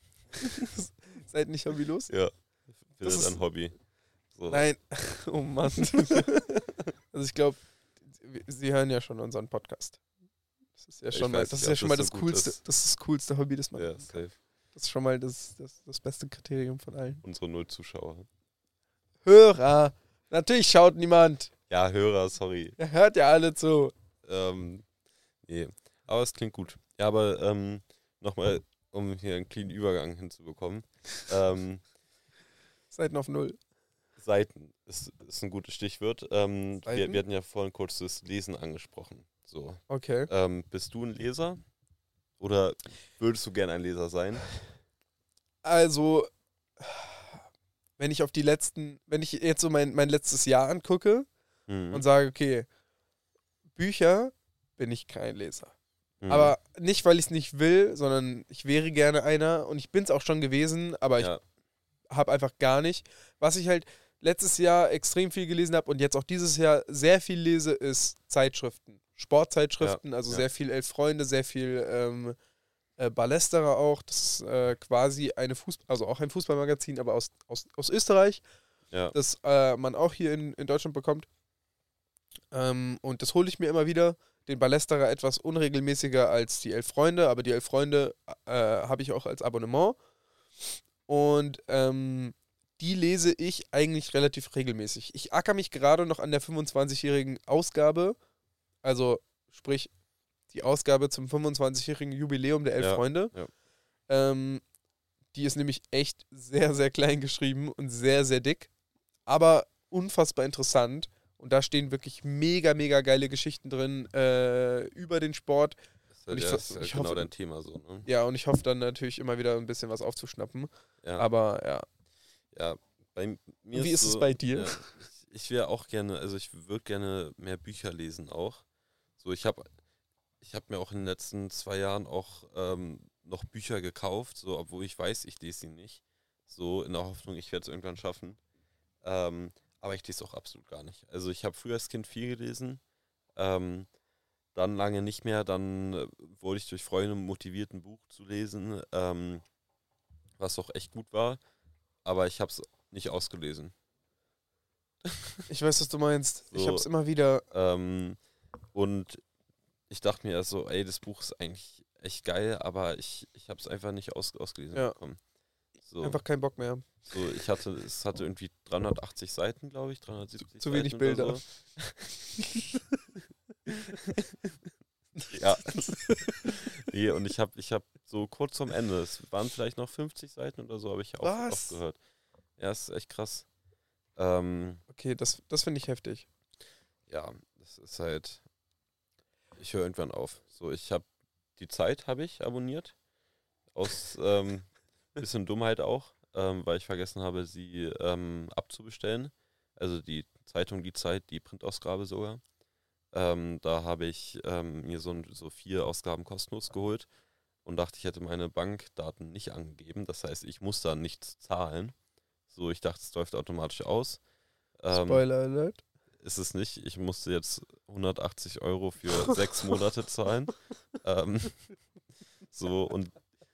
Seid nicht hobbylos. Ja. Das Findet ist- ein Hobby. So. Nein. Oh Mann. Also ich glaube, Sie hören ja schon unseren Podcast. Das ist ja Ich schon mal, weiß das nicht, ist ja ob schon das mal so das gut coolste, ist. das ist das coolste Hobby, das man Ja, machen kann. safe. Das ist schon mal das, das, das beste Kriterium von allen. Unsere null Zuschauer. Hörer. Natürlich schaut niemand. Ja, Hörer, sorry. Ihr hört ja alle zu. Ähm, nee. Aber es klingt gut. Ja, aber ähm, nochmal, um hier einen cleanen Übergang hinzubekommen. Ähm, Seiten auf Null. Seiten ist, ist ein gutes Stichwort. Ähm, wir, Seiten? wir hatten ja vorhin kurz das Lesen angesprochen. So. Okay. Ähm, bist du ein Leser? Oder würdest du gern ein Leser sein? Also, wenn ich auf die letzten, wenn ich jetzt so mein, mein letztes Jahr angucke Mhm. und sage, okay, Bücher bin ich kein Leser. Mhm. Aber nicht, weil ich es nicht will, sondern ich wäre gerne einer und ich bin es auch schon gewesen, aber ich ja, habe einfach gar nicht. Was ich halt letztes Jahr extrem viel gelesen habe und jetzt auch dieses Jahr sehr viel lese, ist Zeitschriften. Sportzeitschriften, also ja. sehr viel Elf Freunde, sehr viel ähm, äh, Ballesterer auch. Das ist äh, quasi eine Fußball, also auch ein Fußballmagazin, aber aus, aus, aus Österreich, ja, das äh, man auch hier in, in Deutschland bekommt. Ähm, und das hole ich mir immer wieder. Den Ballesterer etwas unregelmäßiger als die Elf Freunde, aber die Elf Freunde äh, habe ich auch als Abonnement. Und ähm, die lese ich eigentlich relativ regelmäßig. Ich acker mich gerade noch an der fünfundzwanzigjährigen Ausgabe, also sprich die Ausgabe zum fünfundzwanzigjährigen Jubiläum der Elf Ja, Freunde. ja. Ähm, die ist nämlich echt sehr, sehr klein geschrieben und sehr, sehr dick, aber unfassbar interessant. Und da stehen wirklich mega, mega geile Geschichten drin äh, über den Sport. ist Und halt, ich ja, ver- ist halt ich genau hoffe- dein Thema so, ne? Ja, und ich hoffe dann natürlich immer wieder ein bisschen was aufzuschnappen. Ja, Aber ja. ja bei m- mir Und wie ist so, es bei dir? Ja, ich, ich wäre auch gerne, also ich würde gerne mehr Bücher lesen auch. So, ich habe ich hab mir auch in den letzten zwei Jahren auch ähm, noch Bücher gekauft, so, obwohl ich weiß, ich lese sie nicht. So in der Hoffnung, ich werde es irgendwann schaffen. Ähm, aber ich lese auch absolut gar nicht. Also ich habe früher als Kind viel gelesen, ähm, dann lange nicht mehr. Dann äh, wurde ich durch Freunde motiviert, ein Buch zu lesen, ähm, was auch echt gut war. Aber ich habe es nicht ausgelesen. Ich weiß, was du meinst. Ich So. hab's immer wieder. Ähm, und ich dachte mir so, ey, das Buch ist eigentlich echt geil, aber ich, ich habe es einfach nicht aus, ausgelesen Ja. bekommen. So, Einfach keinen Bock mehr. so, ich hatte, es hatte irgendwie dreihundertachtzig Seiten, glaube ich, dreihundertsiebzig Zu wenig Seiten oder Bilder. So. Ja. Nee, und ich habe ich hab so kurz vorm Ende, es waren vielleicht noch fünfzig Seiten oder so, habe ich auf, Was? aufgehört. Ja, ist echt krass. Ähm, Okay, das, das finde ich heftig. ja, das ist halt, ich höre irgendwann auf. So, ich habe die Zeit habe ich abonniert, aus ähm, bisschen Dummheit auch, ähm, weil ich vergessen habe, sie ähm, abzubestellen. Also die Zeitung Die Zeit, die Printausgabe sogar. Ähm, da habe ich ähm, mir so, ein- so vier Ausgaben kostenlos geholt und dachte, ich hätte meine Bankdaten nicht angegeben. Das heißt, ich muss da nichts zahlen. So, ich dachte, es läuft automatisch aus. Ähm, Spoiler Alert. ist es nicht. Ich musste jetzt hundertachtzig Euro für sechs Monate zahlen. Ähm, so und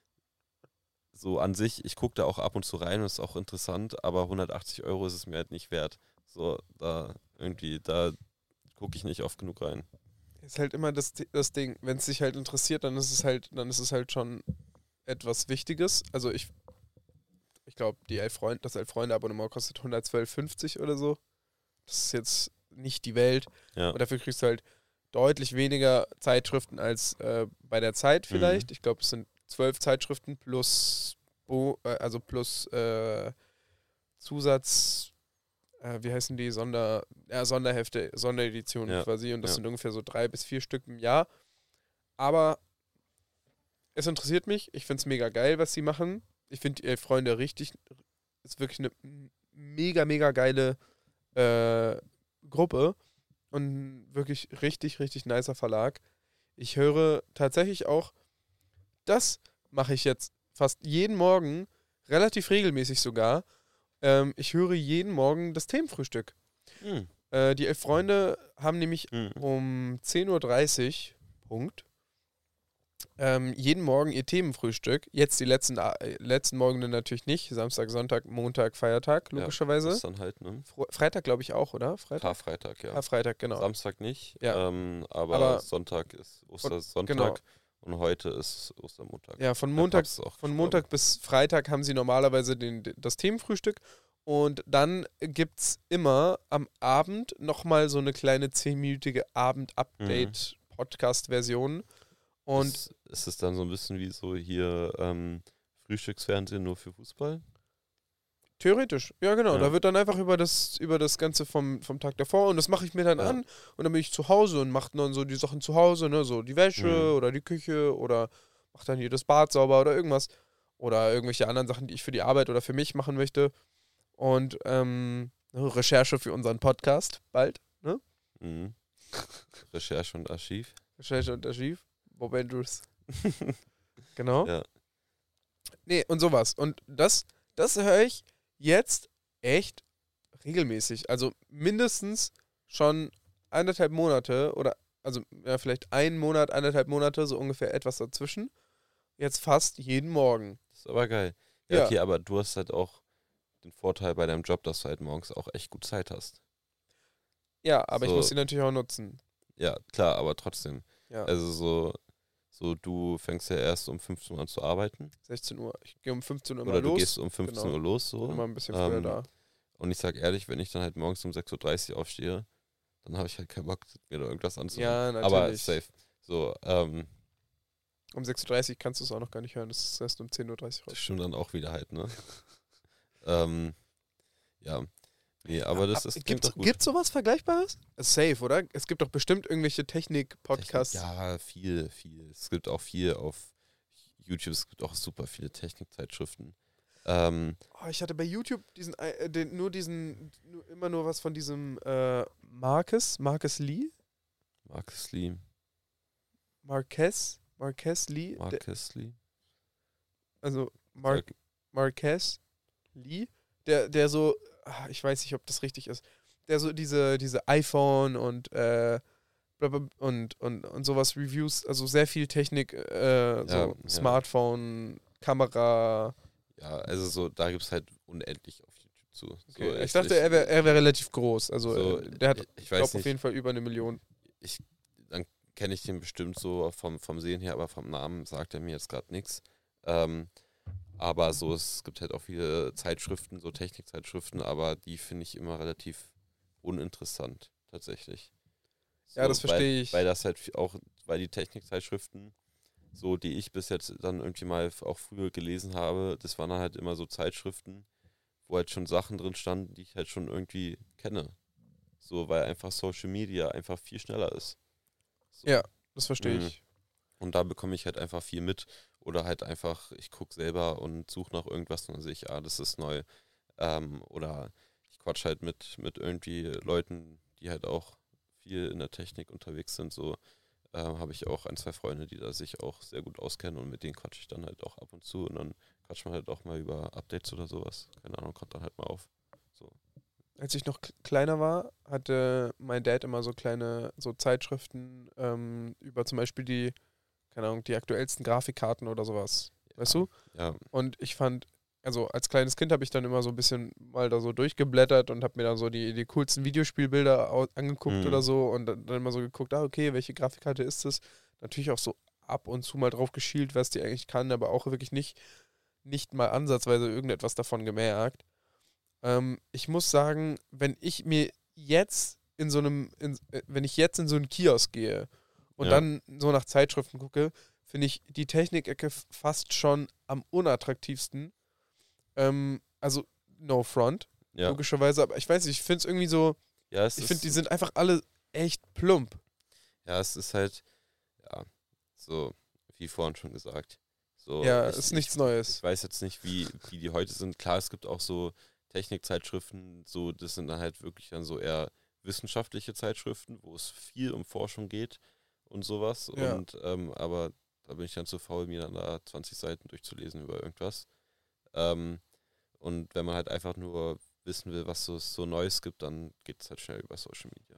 so an sich, ich gucke da auch ab und zu rein und ist auch interessant, aber hundertachtzig Euro ist es mir halt nicht wert. So, da irgendwie, da gucke ich nicht oft genug rein. Ist halt immer das, das Ding, wenn es dich halt interessiert, dann ist es halt, dann ist es halt schon etwas Wichtiges. Also ich, ich glaube, die Elf Freund, das Elf-Freunde-Abonnement kostet hundertzwölf fünfzig oder so. Das ist jetzt nicht die Welt. Ja. Und dafür kriegst du halt deutlich weniger Zeitschriften als äh, bei der Zeit vielleicht. Mhm. Ich glaube, es sind zwölf Zeitschriften plus Bo äh, also plus äh, Zusatz, äh, wie heißen die, Sonder, ja, Sonderhefte, Sondereditionen Ja. quasi. Und das Ja. sind ungefähr so drei bis vier Stück im Jahr. Aber es interessiert mich. Ich finde es mega geil, was sie machen. Ich finde die Elf Freunde richtig, ist wirklich eine mega, mega geile äh, Gruppe und wirklich richtig, richtig nicer Verlag. Ich höre tatsächlich auch, das mache ich jetzt fast jeden Morgen, relativ regelmäßig sogar. Ähm, ich höre jeden Morgen das Themenfrühstück. Mhm. Äh, die Elf Freunde haben nämlich Mhm. um zehn Uhr dreißig, Punkt, ähm, jeden Morgen ihr Themenfrühstück. Jetzt die letzten, äh, letzten Morgen natürlich nicht. Samstag, Sonntag, Montag, Feiertag, Ja, logischerweise. ist dann halt, ne? Fro- Freitag, glaube ich, auch, oder? Freitag? Karfreitag, ja. Karfreitag, genau. Samstag nicht, Ja. ähm, aber, Aber- Sonntag ist Ostersonntag genau. und heute ist Ostermontag. Ja, von Der Montag, Papst ist auch von gestorben. Montag bis Freitag haben sie normalerweise den, den, das Themenfrühstück. Und dann gibt es immer am Abend nochmal so eine kleine zehnminütige Abend-Update-Podcast-Version. Und ist, ist es dann so ein bisschen wie so hier ähm, Frühstücksfernsehen nur für Fußball? theoretisch, ja genau, Ja. da wird dann einfach über das, über das Ganze vom, vom Tag davor und das mache ich mir dann Ja. an und dann bin ich zu Hause und mache dann so die Sachen zu Hause, ne, so die Wäsche Mhm. oder die Küche oder mache dann hier das Bad sauber oder irgendwas oder irgendwelche anderen Sachen, die ich für die Arbeit oder für mich machen möchte und ähm, Recherche für unseren Podcast bald, ne? Mhm. Recherche und Archiv. Recherche und Archiv, Bob Andrews. Genau. Ja. Nee, und sowas. Und das, das höre ich jetzt echt regelmäßig. Also mindestens schon eineinhalb Monate oder, also ja, vielleicht einen Monat, eineinhalb Monate, so ungefähr etwas dazwischen. Jetzt fast jeden Morgen. Das ist aber geil. Ja, Ja. okay, aber du hast halt auch den Vorteil bei deinem Job, dass du halt morgens auch echt gut Zeit hast. Ja, aber ich So. muss sie natürlich auch nutzen. Ja, klar, aber trotzdem. Ja, Also so, so du fängst ja erst um fünfzehn Uhr an zu arbeiten. sechzehn Uhr. Ich gehe um fünfzehn Uhr Oder mal du los. gehst um fünfzehn Genau. Uhr los, so. Bin immer ein bisschen früher Ähm, da. Und ich sag ehrlich, wenn ich dann halt morgens um sechs Uhr dreißig aufstehe, dann habe ich halt keinen Bock, mir da irgendwas anzuhören. Ja, Aber natürlich. safe. So, ähm, Um sechs Uhr dreißig kannst du es auch noch gar nicht hören. Das ist erst um zehn Uhr dreißig das raus. stimmt dann auch wieder halt, ne? ähm, ja. Nee, aber das ist klingt Gibt's, doch gut. gibt's sowas Vergleichbares? Safe, oder? Es gibt doch bestimmt irgendwelche Technik-Podcasts. Ja, viel, viel. Es gibt auch viel auf YouTube, es gibt auch super viele Technikzeitschriften. Ähm, Oh, ich hatte bei YouTube diesen, äh, den, nur diesen, nur, immer nur was von diesem äh, Marcus, Marcus Lee? Marcus Lee, Marquez? Marquez Lee? Der, Marcus Lee. also Mar Sag- Marquez Lee? Der, der so, ah, ich weiß nicht, ob das richtig ist, der so diese, diese iPhone und, äh, blabla- und, und, und sowas Reviews, also sehr viel Technik, äh, so Ja, ja. Smartphone, Kamera. Ja, also so, da gibt es halt unendlich auf YouTube zu. Okay. So, ich es- dachte, er wäre er wär relativ groß. Also so, äh, der hat, ich ich weiß glaube, auf nicht, jeden Fall über eine Million. ich, dann kenne ich den bestimmt so vom, vom Sehen her, aber vom Namen sagt er mir jetzt gerade nichts. Ähm, aber so, es gibt halt auch viele Zeitschriften, so Technikzeitschriften, aber die finde ich immer relativ uninteressant, tatsächlich. Ja, das weil- verstehe ich. Weil das halt f- auch, weil die Technikzeitschriften, so die ich bis jetzt dann irgendwie mal f- auch früher gelesen habe, das waren dann halt immer so Zeitschriften, wo halt schon Sachen drin standen, die ich halt schon irgendwie kenne. So, weil einfach Social Media einfach viel schneller ist. So. Ja, das verstehe Mhm. ich. Und da bekomme ich halt einfach viel mit. Oder halt einfach, ich gucke selber und suche nach irgendwas und dann sehe ich, ah, das ist neu. Ähm, oder ich quatsch halt mit, mit irgendwie Leuten, die halt auch viel in der Technik unterwegs sind. So ähm, habe ich auch ein, zwei Freunde, die da sich auch sehr gut auskennen und mit denen quatsche ich dann halt auch ab und zu. Und dann quatscht man halt auch mal über Updates oder sowas. Keine Ahnung, kommt dann halt mal auf. So. Als ich noch k- kleiner war, hatte mein Dad immer so kleine so Zeitschriften ähm, über zum Beispiel die, keine Ahnung, die aktuellsten Grafikkarten oder sowas. Weißt du? Ja, Und ich fand, also als kleines Kind habe ich dann immer so ein bisschen mal da so durchgeblättert und habe mir dann so die, die coolsten Videospielbilder au- angeguckt Mhm. oder so und dann, dann immer so geguckt, ah, okay, welche Grafikkarte ist das? Natürlich auch so ab und zu mal drauf geschielt, was die eigentlich kann, aber auch wirklich nicht, nicht mal ansatzweise irgendetwas davon gemerkt. Ähm, ich muss sagen, wenn ich mir jetzt in so einem, in, äh, wenn ich jetzt in so einen Kiosk gehe und Ja. dann so nach Zeitschriften gucke, finde ich die Technikecke f- fast schon am unattraktivsten. Ähm, also, no front, ja. logischerweise, aber ich weiß nicht, ich finde es irgendwie so, Ja, es ich ist, finde, die sind einfach alle echt plump. ja, es ist halt, ja, so, wie vorhin schon gesagt. So, Ja, ich, ist ich, nichts Neues. Ich weiß jetzt nicht, wie, wie die heute sind. Klar, es gibt auch so Technikzeitschriften, so, das sind dann halt wirklich dann so eher wissenschaftliche Zeitschriften, wo es viel um Forschung geht und sowas. Ja. Und, ähm, aber da bin ich dann zu faul, mir dann da zwanzig Seiten durchzulesen über irgendwas. Ähm, und wenn man halt einfach nur wissen will, was so, so Neues gibt, dann geht es halt schnell über Social Media.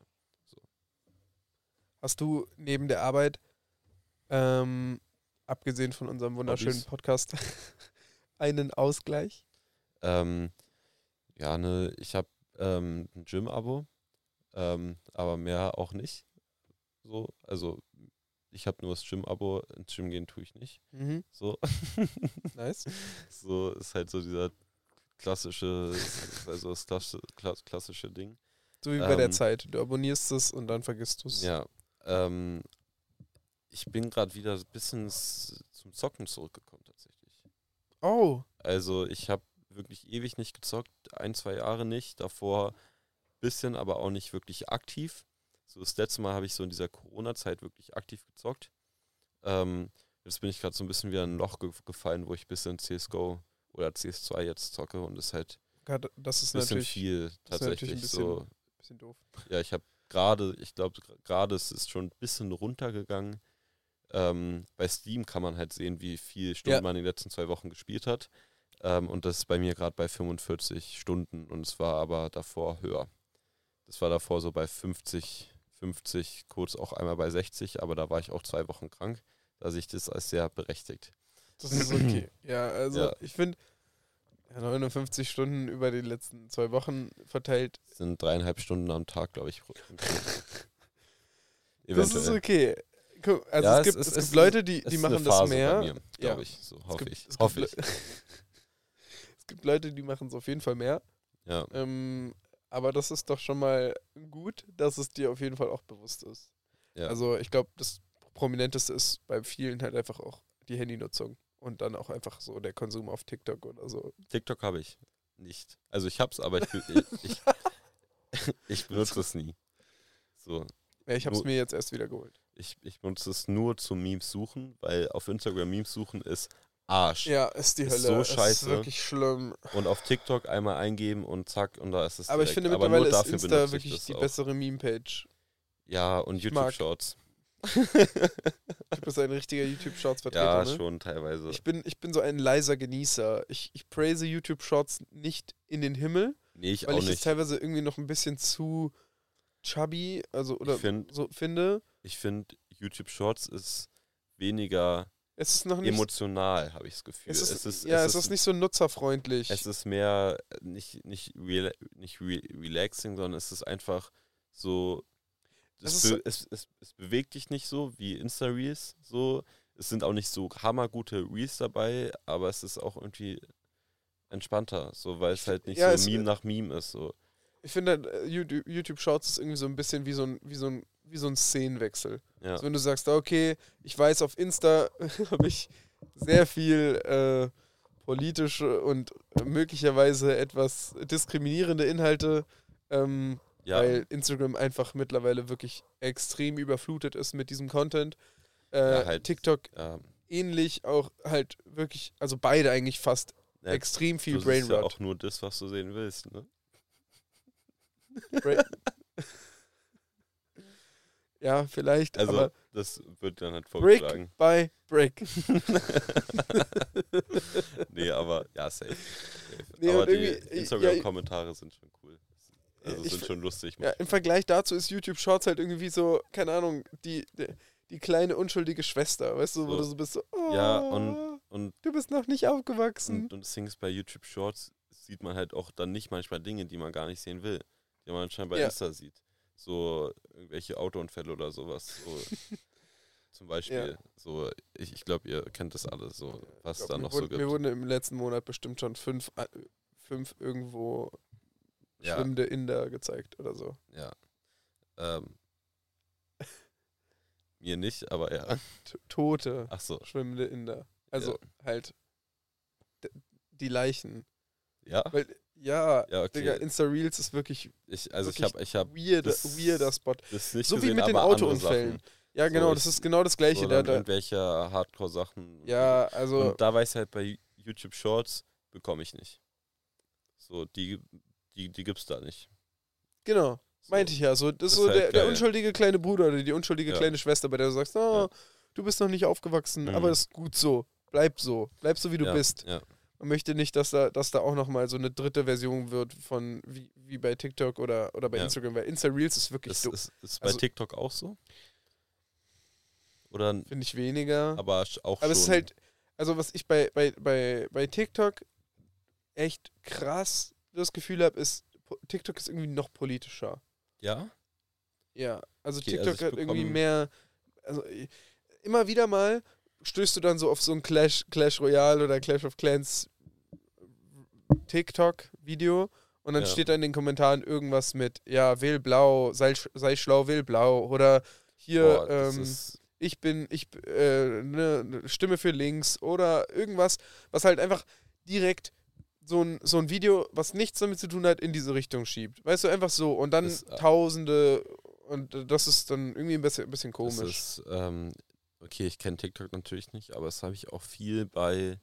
Hast du neben der Arbeit, ähm, abgesehen von unserem wunderschönen Hobbys? Podcast, einen Ausgleich? Ähm, ja, ne, ich habe ähm, ein Gym-Abo, ähm, aber mehr auch nicht. So, also ich habe nur das Gym-Abo, ins Gym gehen tue ich nicht. Mhm. So, Nice. so ist halt so dieser klassische, also das klassische, kla- klassische Ding. So wie bei der Ähm, Zeit. Du abonnierst es und dann vergisst du es. Ja, ähm, ich bin gerade wieder ein bisschen s- zum Zocken zurückgekommen tatsächlich. Oh, Also ich habe wirklich ewig nicht gezockt, ein, zwei Jahre nicht, davor bisschen, aber auch nicht wirklich aktiv. So das letzte Mal habe ich so in dieser Corona-Zeit wirklich aktiv gezockt. Ähm, jetzt bin ich gerade so ein bisschen wieder in ein Loch ge gefallen, wo ich ein bisschen C S G O oder C S zwei jetzt zocke und das ist halt Gott, das ist ein bisschen natürlich, viel das ist natürlich tatsächlich. ein bisschen, So, bisschen doof. ja, ich habe gerade, ich glaube gerade es ist schon ein bisschen runtergegangen. Ähm, bei Steam kann man halt sehen, wie viel Stunden Ja. man in den letzten zwei Wochen gespielt hat. Ähm, und das ist bei mir gerade bei fünfundvierzig Stunden und es war aber davor höher. Das war davor so bei fünfzig, fünfzig, kurz auch einmal bei sechzig, aber da war ich auch zwei Wochen krank. Da sehe ich das als sehr berechtigt. Das ist okay. Ja, also Ja. ich finde, ja, neunundfünfzig Stunden über die letzten zwei Wochen verteilt, Das sind dreieinhalb Stunden am Tag, glaube ich. das ist okay. Guck, also Ja, es es gibt, ist- es es gibt ist Leute, eine- die, es die ist machen eine das Phase mehr. bei mir, Ja. glaube ich. So Es hoffe gibt- ich. es gibt Hoffe ich. Le- Es gibt Leute, die machen es auf jeden Fall mehr. Ja, Ähm, aber das ist doch schon mal gut, dass es dir auf jeden Fall auch bewusst ist. ja. Also ich glaube, das Prominenteste ist bei vielen halt einfach auch die Handynutzung und dann auch einfach so der Konsum auf TikTok oder so. TikTok habe ich nicht. Also ich hab's, aber ich, be- ich, ich benutze es nie. So, Ja, ich habe es Nur- mir jetzt erst wieder geholt. ich, ich benutze es nur zum Memes suchen, weil auf Instagram Memes suchen ist Arsch. Ja, ist die Ist Hölle. so Es ist scheiße. wirklich schlimm. Und auf TikTok einmal eingeben und zack, und da ist es Aber ich direkt. finde aber mittlerweile nur ist dafür Insta benutze ich wirklich das die auch. bessere Meme-Page. Ja, und Ich mag- YouTube-Shorts. Du bist ein richtiger YouTube-Shorts-Vertreter, Ja, ne? schon teilweise. Ich bin, ich bin so ein leiser Genießer. Ich, ich praise YouTube-Shorts nicht in den Himmel, nee, ich weil auch ich es nicht. teilweise irgendwie noch ein bisschen zu chubby, also oder find- so finde. Ich finde, YouTube-Shorts ist weniger Es ist noch nicht. emotional, habe ich das Gefühl. Es ist, es ist, ja, es es ist nicht so nutzerfreundlich. Es ist mehr äh, nicht, nicht, rela nicht re relaxing, sondern es ist einfach so. Es Es, ist be es, es, es bewegt dich nicht so wie Insta-Reels. So. Es sind auch nicht so hammergute Reels dabei, aber es ist auch irgendwie entspannter, so, weil es halt nicht Ja, so es- Meme nach Meme ist. So. Ich finde, äh, YouTube, YouTube Shorts ist irgendwie so ein bisschen wie so ein, wie so ein, wie so ein Szenenwechsel. Ja. Also wenn du sagst, ah, okay, ich weiß, auf Insta habe ich sehr viel äh, politische und möglicherweise etwas diskriminierende Inhalte, ähm, Ja, weil Instagram einfach mittlerweile wirklich extrem überflutet ist mit diesem Content. Äh, Ja, halt. TikTok ja. ähnlich auch halt wirklich, also beide eigentlich fast Ja, extrem viel du siehst ja Brainrot. auch nur das, was du sehen willst, ne? Bra ja, vielleicht, Also, aber das wird dann halt Brick vorgeschlagen. by Brick. Nee, aber ja, safe. safe. Nee, aber und die irgendwie- Instagram-Kommentare sind schon cool. Also Ich sind f- schon lustig. Ja, im Vergleich dazu ist YouTube Shorts halt irgendwie so, keine Ahnung, die, die, die kleine unschuldige Schwester, weißt du, wo So. du so bist so, oh, Ja, und, und, du bist noch nicht aufgewachsen. und, und das Ding ist, bei YouTube Shorts sieht man halt auch dann nicht manchmal Dinge, die man gar nicht sehen will. Die man anscheinend bei Ja. Insta sieht. So irgendwelche Autounfälle oder sowas. So, zum Beispiel. So, ich, ich glaube, ihr kennt das alle, so, was Ich da glaub, noch mir, so wurden, mir gibt. wurden im letzten Monat bestimmt schon fünf, äh, fünf irgendwo Ja, schwimmende Inder gezeigt oder so. ja. Ähm, mir nicht, aber ja. T Tote Ach so. schwimmende Inder. Also halt d- die Leichen. Ja? Weil, ja, Ja, okay. Digga, Insta-Reels ist wirklich Ich, also ich wirklich habe ich hab weirder, das- weirder Spot. das nicht So wie gesehen, mit den aber andere Autounfällen. Sachen. Ja, So, genau, ich- das ist genau das Gleiche. So, Da, dann da, irgendwelche Hardcore-Sachen. ja, also, Und da weiß halt bei YouTube Shorts bekomme ich nicht. So, die, die, die gibt's da nicht. genau, So. meinte ich ja. So, das ist Das so ist halt der, der geil. unschuldige kleine Bruder oder die unschuldige Ja. kleine Schwester, bei der du sagst, oh, Ja. du bist noch nicht aufgewachsen, Mhm. aber das ist gut so. Bleib so. Bleib so, wie du ja, bist. Ja. Man möchte nicht, dass da, dass da auch nochmal so eine dritte Version wird von wie, wie bei TikTok oder, oder bei Ja. Instagram, weil Insta-Reels ist wirklich Ist, so, ist, ist bei Also- TikTok auch so? Oder finde ich weniger. aber sch- auch Aber schon. es ist halt, also was ich bei, bei, bei, bei TikTok echt krass das Gefühl habe, ist, po- TikTok ist irgendwie noch politischer. Ja? Ja, also Okay, TikTok also ich hat irgendwie bekomm- mehr, also i- immer wieder mal stößt du dann so auf so ein Clash, Clash Royale oder Clash of Clans TikTok-Video und dann Ja. steht da in den Kommentaren irgendwas mit, ja, wähl blau, sei, sch- sei schlau, wähl blau oder hier, Boah, das ähm, ist, ich bin, ich, äh, ne, ne Stimme für links oder irgendwas, was halt einfach direkt so ein, so ein Video, was nichts damit zu tun hat, in diese Richtung schiebt. Weißt du, einfach so. Und dann Das, äh, Tausende und äh, das ist dann irgendwie ein bisschen, ein bisschen das komisch. ist ähm, okay, ich kenne TikTok natürlich nicht, aber das habe ich auch viel bei,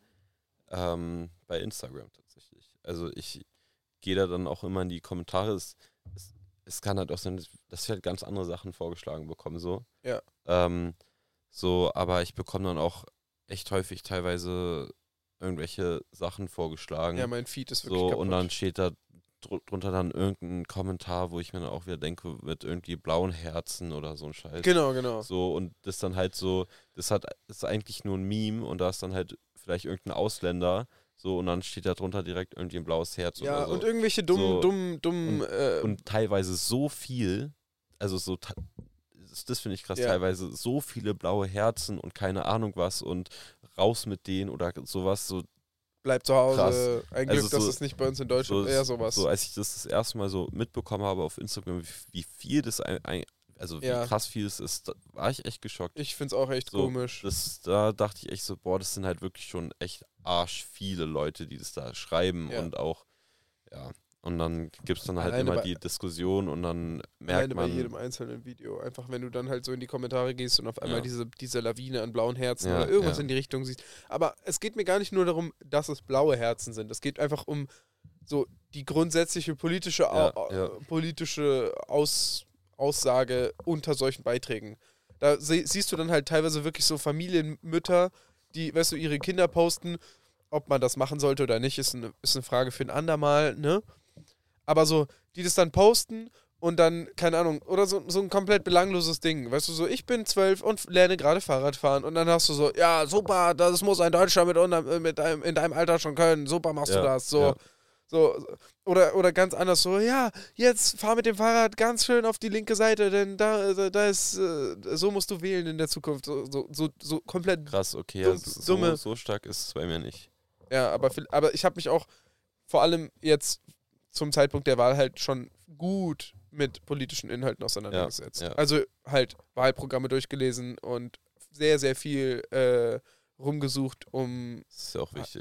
ähm, bei Instagram tatsächlich. Also ich gehe da dann auch immer in die Kommentare. Es, es, es kann halt auch sein, dass ich halt ganz andere Sachen vorgeschlagen bekomme, so. Ja. Ähm, so, aber ich bekomme dann auch echt häufig teilweise irgendwelche Sachen vorgeschlagen. Ja, mein Feed ist wirklich So, kaputt. und dann steht da dr- drunter dann irgendein Kommentar, wo ich mir dann auch wieder denke, mit irgendwie blauen Herzen oder so ein Scheiß. Genau, genau. So, und das dann halt so, das hat ist eigentlich nur ein Meme und da ist dann halt vielleicht irgendein Ausländer, so, und dann steht da drunter direkt irgendwie ein blaues Herz Ja, oder so. und irgendwelche dummen, So, dummen, dummen, äh, Und teilweise so viel, also so, ta- das, das finde ich krass, Ja. teilweise so viele blaue Herzen und keine Ahnung was und raus mit denen oder sowas, so bleibt zu Hause. krass. Ein Also Glück, dass so- es nicht bei uns in Deutschland so, eher sowas. So, als ich das das erste Mal so mitbekommen habe auf Instagram, wie, wie viel das, ein, ein, also wie Ja. krass viel es ist, da war ich echt geschockt. Ich find's auch echt So, komisch. Das, da dachte ich echt so, boah, das sind halt wirklich schon echt arsch viele Leute, die das da schreiben Ja. und auch, ja. Und dann gibt es dann halt Alleine immer bei- die Diskussion und dann merkt Alleine bei man, jedem einzelnen Video. Einfach, wenn du dann halt so in die Kommentare gehst und auf einmal Ja. diese, diese Lawine an blauen Herzen Ja, oder irgendwas ja. in die Richtung siehst. Aber es geht mir gar nicht nur darum, dass es blaue Herzen sind. Es geht einfach um so die grundsätzliche politische, Ja, Au- ja. politische Aus, Aussage unter solchen Beiträgen. Da sie, siehst du dann halt teilweise wirklich so Familienmütter, die, weißt du, ihre Kinder posten. Ob man das machen sollte oder nicht, ist eine, ist eine Frage für ein andermal, ne? Aber so, die das dann posten und dann, keine Ahnung, oder so, so ein komplett belangloses Ding. Weißt du, so, ich bin zwölf und lerne gerade Fahrrad fahren und dann hast du so, ja, super, das muss ein Deutscher mit, unter- mit deinem, in deinem Alter schon können, super machst Ja, du das. So, ja. so, oder, oder ganz anders, so, ja, jetzt fahr mit dem Fahrrad ganz schön auf die linke Seite, denn da, da, da ist, äh, so musst du wählen in der Zukunft. So, so, so, so komplett. krass, okay, dumm- also so, dumme- so stark ist es bei mir nicht. Ja, aber, viel- aber ich habe mich auch vor allem jetzt zum Zeitpunkt der Wahl halt schon gut mit politischen Inhalten auseinandergesetzt. Ja, ja. Also halt Wahlprogramme durchgelesen und sehr, sehr viel äh, rumgesucht, um Das ist ja auch wichtig.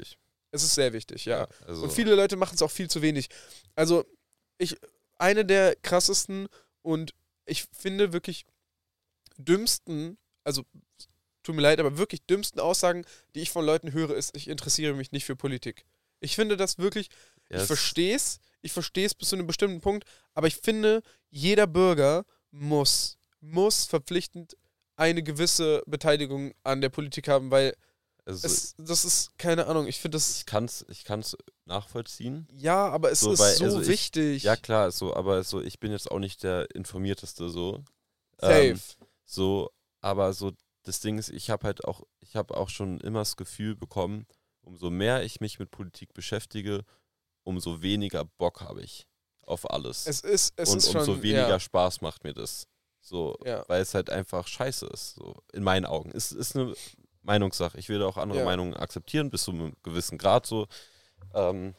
Es ist sehr wichtig, ja. Ja, also Und viele Leute machen es auch viel zu wenig. Also, ich, eine der krassesten und ich finde wirklich dümmsten, also tut mir leid, aber wirklich dümmsten Aussagen, die ich von Leuten höre, ist, ich interessiere mich nicht für Politik. Ich finde das wirklich, ja, ich es- verstehe es, ich verstehe es bis zu einem bestimmten Punkt, aber ich finde, jeder Bürger muss, muss verpflichtend eine gewisse Beteiligung an der Politik haben, weil also es, das ist, keine Ahnung, ich finde das, ich kann's, ich kann's nachvollziehen. ja, aber es So, ist weil, so also ich- wichtig. Ja klar, so, aber so, ich bin jetzt auch nicht der informierteste so. Safe. Ähm, so, aber so das Ding ist, ich habe halt auch, ich habe auch schon immer das Gefühl bekommen, umso mehr ich mich mit Politik beschäftige, umso weniger Bock habe ich auf alles. Es ist, es Und ist umso schon, weniger ja, Spaß macht mir das. So, Ja. weil es halt einfach scheiße ist, so in meinen Augen. Es ist eine Meinungssache. Ich will auch andere Ja. Meinungen akzeptieren, bis zu einem gewissen Grad so. Ähm,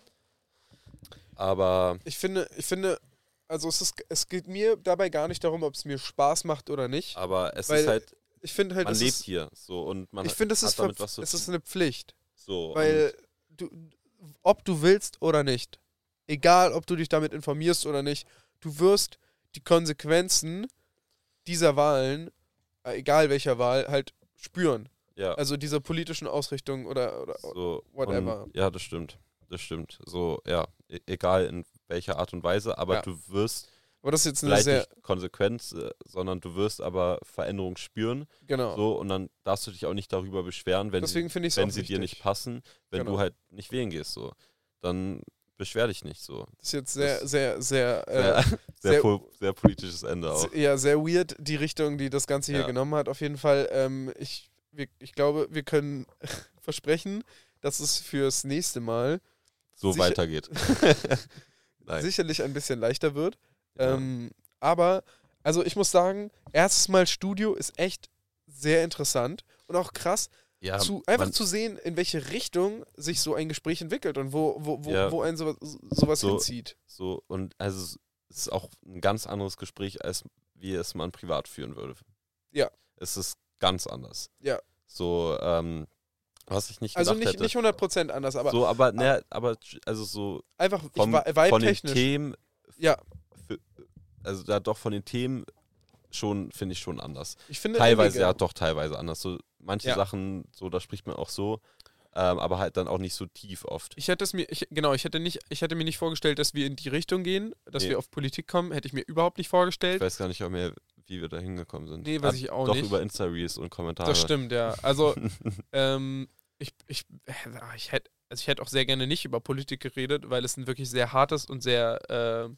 aber ich finde, ich finde, also es ist, es geht mir dabei gar nicht darum, ob es mir Spaß macht oder nicht. aber es Weil ist halt, Ich finde halt, man es lebt ist, hier so und man ich finde, es hat ist, damit ver- was zu es tun. ist eine Pflicht. So, Weil du, ob du willst oder nicht, egal ob du dich damit informierst oder nicht, du wirst die Konsequenzen dieser Wahlen, äh, egal welcher Wahl, halt spüren. und, ja, Also dieser politischen Ausrichtung oder, oder so, whatever. Und, ja, das stimmt. Das stimmt. So, ja, e- egal in welcher Art und Weise, aber Ja. du wirst aber das ist jetzt eine vielleicht sehr, nicht konsequent, äh, sondern du wirst aber Veränderungen spüren. genau. So, und dann darfst du dich auch nicht darüber beschweren, wenn, Deswegen finde ich es wenn auch sie wichtig. dir nicht passen, wenn Genau. du halt nicht wählen gehst. So. Dann beschwer dich nicht so. Das ist jetzt sehr, Das- sehr, sehr, äh, Sehr, sehr, sehr- po sehr politisches Ende auch. ja, sehr weird, die Richtung, die das Ganze hier Ja. genommen hat, auf jeden Fall. Ähm, ich, wir, ich glaube, wir können versprechen, dass es fürs nächste Mal So sicher- weitergeht. Nein. sicherlich ein bisschen leichter wird. Ja. Ähm, aber, also ich muss sagen, erstes Mal Studio ist echt sehr interessant und auch krass, ja, zu, einfach man- zu sehen, in welche Richtung sich so ein Gespräch entwickelt und wo, wo, wo, Ja. wo ein sowas, sowas So- hinzieht. So, und also es ist auch ein ganz anderes Gespräch, als wie es man privat führen würde. Ja. Es ist ganz anders. Ja. So, ähm, was ich nicht Also gedacht nicht, hätte. nicht hundert Prozent anders, aber so, aber, ne, aber also so einfach vom, ich, vi- von den vibe-technisch. Themen, Ja, für, also da doch von den Themen schon, finde ich schon anders. ich finde Teilweise, irriger. ja, doch teilweise anders. So, manche Ja. Sachen, so, da spricht man auch so, ähm, aber halt dann auch nicht so tief oft. Ich hätte es mir, ich, genau, ich hätte nicht, ich hätte mir nicht vorgestellt, dass wir in die Richtung gehen, dass Nee. wir auf Politik kommen, hätte ich mir überhaupt nicht Ich vorgestellt. weiß gar nicht auch mehr, wie wir da hingekommen sind. Nee, weiß Ah, ich auch doch nicht. über Insta-Reels und Kommentare. Das stimmt, ja. Also, ähm, ich, ich, äh, ich hätte, also ich hätte auch sehr gerne nicht über Politik geredet, weil es ein wirklich sehr hartes und sehr, äh,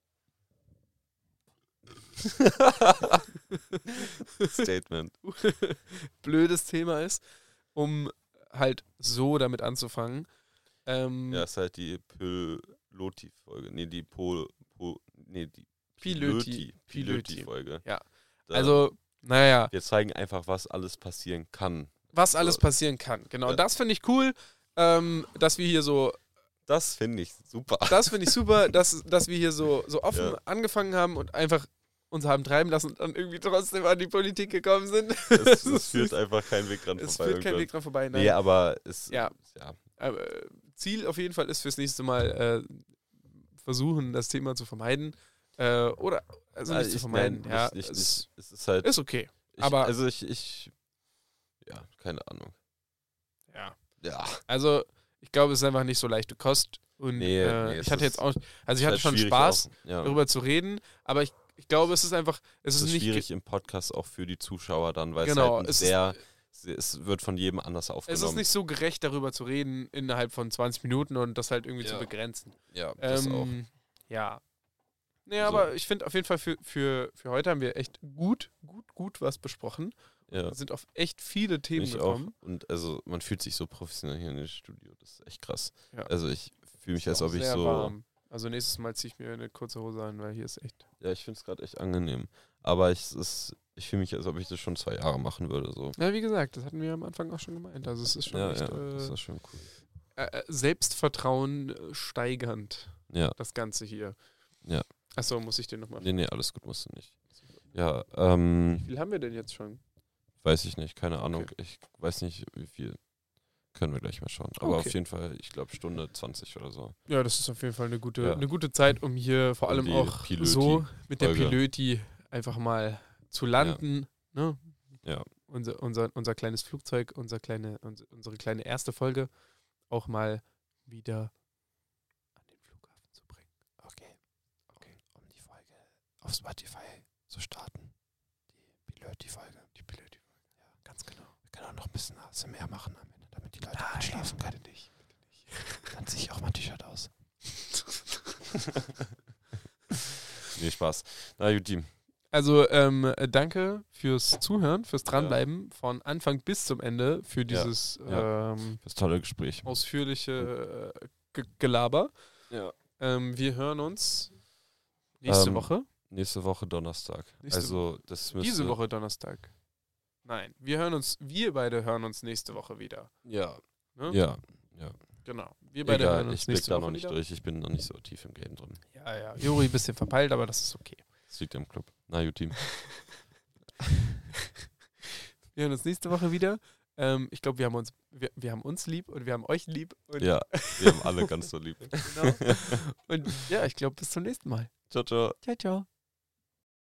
Statement. blödes Thema ist, um halt so damit anzufangen. Ähm, Ja, ist halt die Piloti-Folge. Nee, die Pol, Pol nee, die Pilöti. Pilöti-Folge. Ja. Da- Also, naja, wir zeigen einfach, was alles passieren kann. was alles So. passieren kann. Genau, Ja. das finde ich cool, ähm, dass wir hier so, Das finde ich super. das finde ich super, dass, dass wir hier so, so offen Ja. angefangen haben und einfach uns haben treiben lassen und dann irgendwie trotzdem an die Politik gekommen sind. Es, es führt einfach keinen Weg dran es vorbei. führt kein irgendwann. Weg dran vorbei. Nein. Nee, aber es, Ja. ja. Aber, äh, Ziel auf jeden Fall ist fürs nächste Mal äh, versuchen, das Thema zu vermeiden. Äh, oder, also nicht Ah, zu ich- vermeiden. nein, ja, nicht, nicht, es nicht. Es ist halt, ist okay. ich, aber- also ich, ich, ja, keine Ahnung. Ja. Ja, Also, ich glaube, es ist einfach nicht so leichte Kost. Und Nee, äh, nee, es ich hatte ist- jetzt auch, also ich ist hatte halt schon schwierig Spaß, Auch, ja. darüber zu reden, aber ich, ich glaube, es ist einfach, es Es ist, ist nicht, schwierig im Podcast auch für die Zuschauer dann, weil Genau, es halt ein es ist- sehr, es wird von jedem anders aufgenommen. es ist nicht so gerecht, darüber zu reden innerhalb von zwanzig Minuten und das halt irgendwie Ja. zu begrenzen. Ja, das auch. Ähm, ja. Naja, So. aber ich finde auf jeden Fall für, für, für heute haben wir echt gut, gut, gut was besprochen. Ja, Wir sind auf echt viele Themen ich auch. gekommen. Und also man fühlt sich so professionell hier in dem Studio. Das ist echt krass. Ja. Also ich fühle mich, Ist als auch ob ich sehr so. warm. Also nächstes Mal ziehe ich mir eine kurze Hose an, weil hier ist echt. Ja, ich finde es gerade echt angenehm. Aber ich, es ist, ich fühle mich, als ob ich das schon zwei Jahre machen würde. So. Ja, wie gesagt, das hatten wir am Anfang auch schon gemeint. Also es ist schon Ja, echt ja, das äh, ist schon cool. äh, äh, Selbstvertrauen äh, steigernd, Ja, das Ganze hier. Ja. Achso, muss ich den nochmal. nee, nee, alles gut, musst du nicht. Ja, ähm, Wie viel haben wir denn jetzt schon? weiß ich nicht, keine Ahnung. Ich weiß nicht, wie viel. Können wir gleich mal schauen. Aber Okay. auf jeden Fall, ich glaube, Stunde zwanzig oder so. Ja, das ist auf jeden Fall eine gute, Ja. eine gute Zeit, um hier vor Um allem die auch Pilöti so mit der Folge. Pilöti einfach mal zu landen. Ne? Ja. Unser, unser, unser kleines Flugzeug, unser kleine, unsere, unsere kleine erste Folge auch mal wieder an den Flughafen zu bringen. Okay. Okay. Um die Folge auf Spotify zu starten. Die Pilöti-Folge. Die Pilöti-Folge. Ja, ganz genau. Wir können auch noch ein bisschen A S M R machen am Ende, damit die Leute Nein, einschlafen können. bitte nicht, bitte nicht. Dann ziehe ich auch mal ein T-Shirt aus. Nee, Spaß. Na gut, Team. Also ähm, äh, danke fürs Zuhören, fürs Dranbleiben von Anfang bis zum Ende für dieses Ja. Ähm, Das tolle Gespräch. ausführliche äh, Ge- Gelaber. Ja. Ähm, wir hören uns nächste Ähm, Woche. Nächste Woche Donnerstag. Nächste also, das müsste... Diese Woche Donnerstag. Nein, wir hören uns, wir beide hören uns nächste Woche wieder. Ja. Ne? Ja. Ja. Genau. Wir beide Egal, hören uns ich blick nächste da Woche noch nicht wieder. durch. Ich bin noch nicht so tief im Game drin. Ja, ja. Juri ein bisschen verpeilt, aber das ist okay. Das liegt im Club. Na gut, Team. Wir hören uns nächste Woche wieder. Ähm, ich glaube, wir haben uns, wir, wir haben uns lieb und wir haben euch lieb. Und Ja, wir haben alle ganz so lieb. genau. Und ja, ich glaube, bis zum nächsten Mal. Ciao, ciao. Ciao, ciao.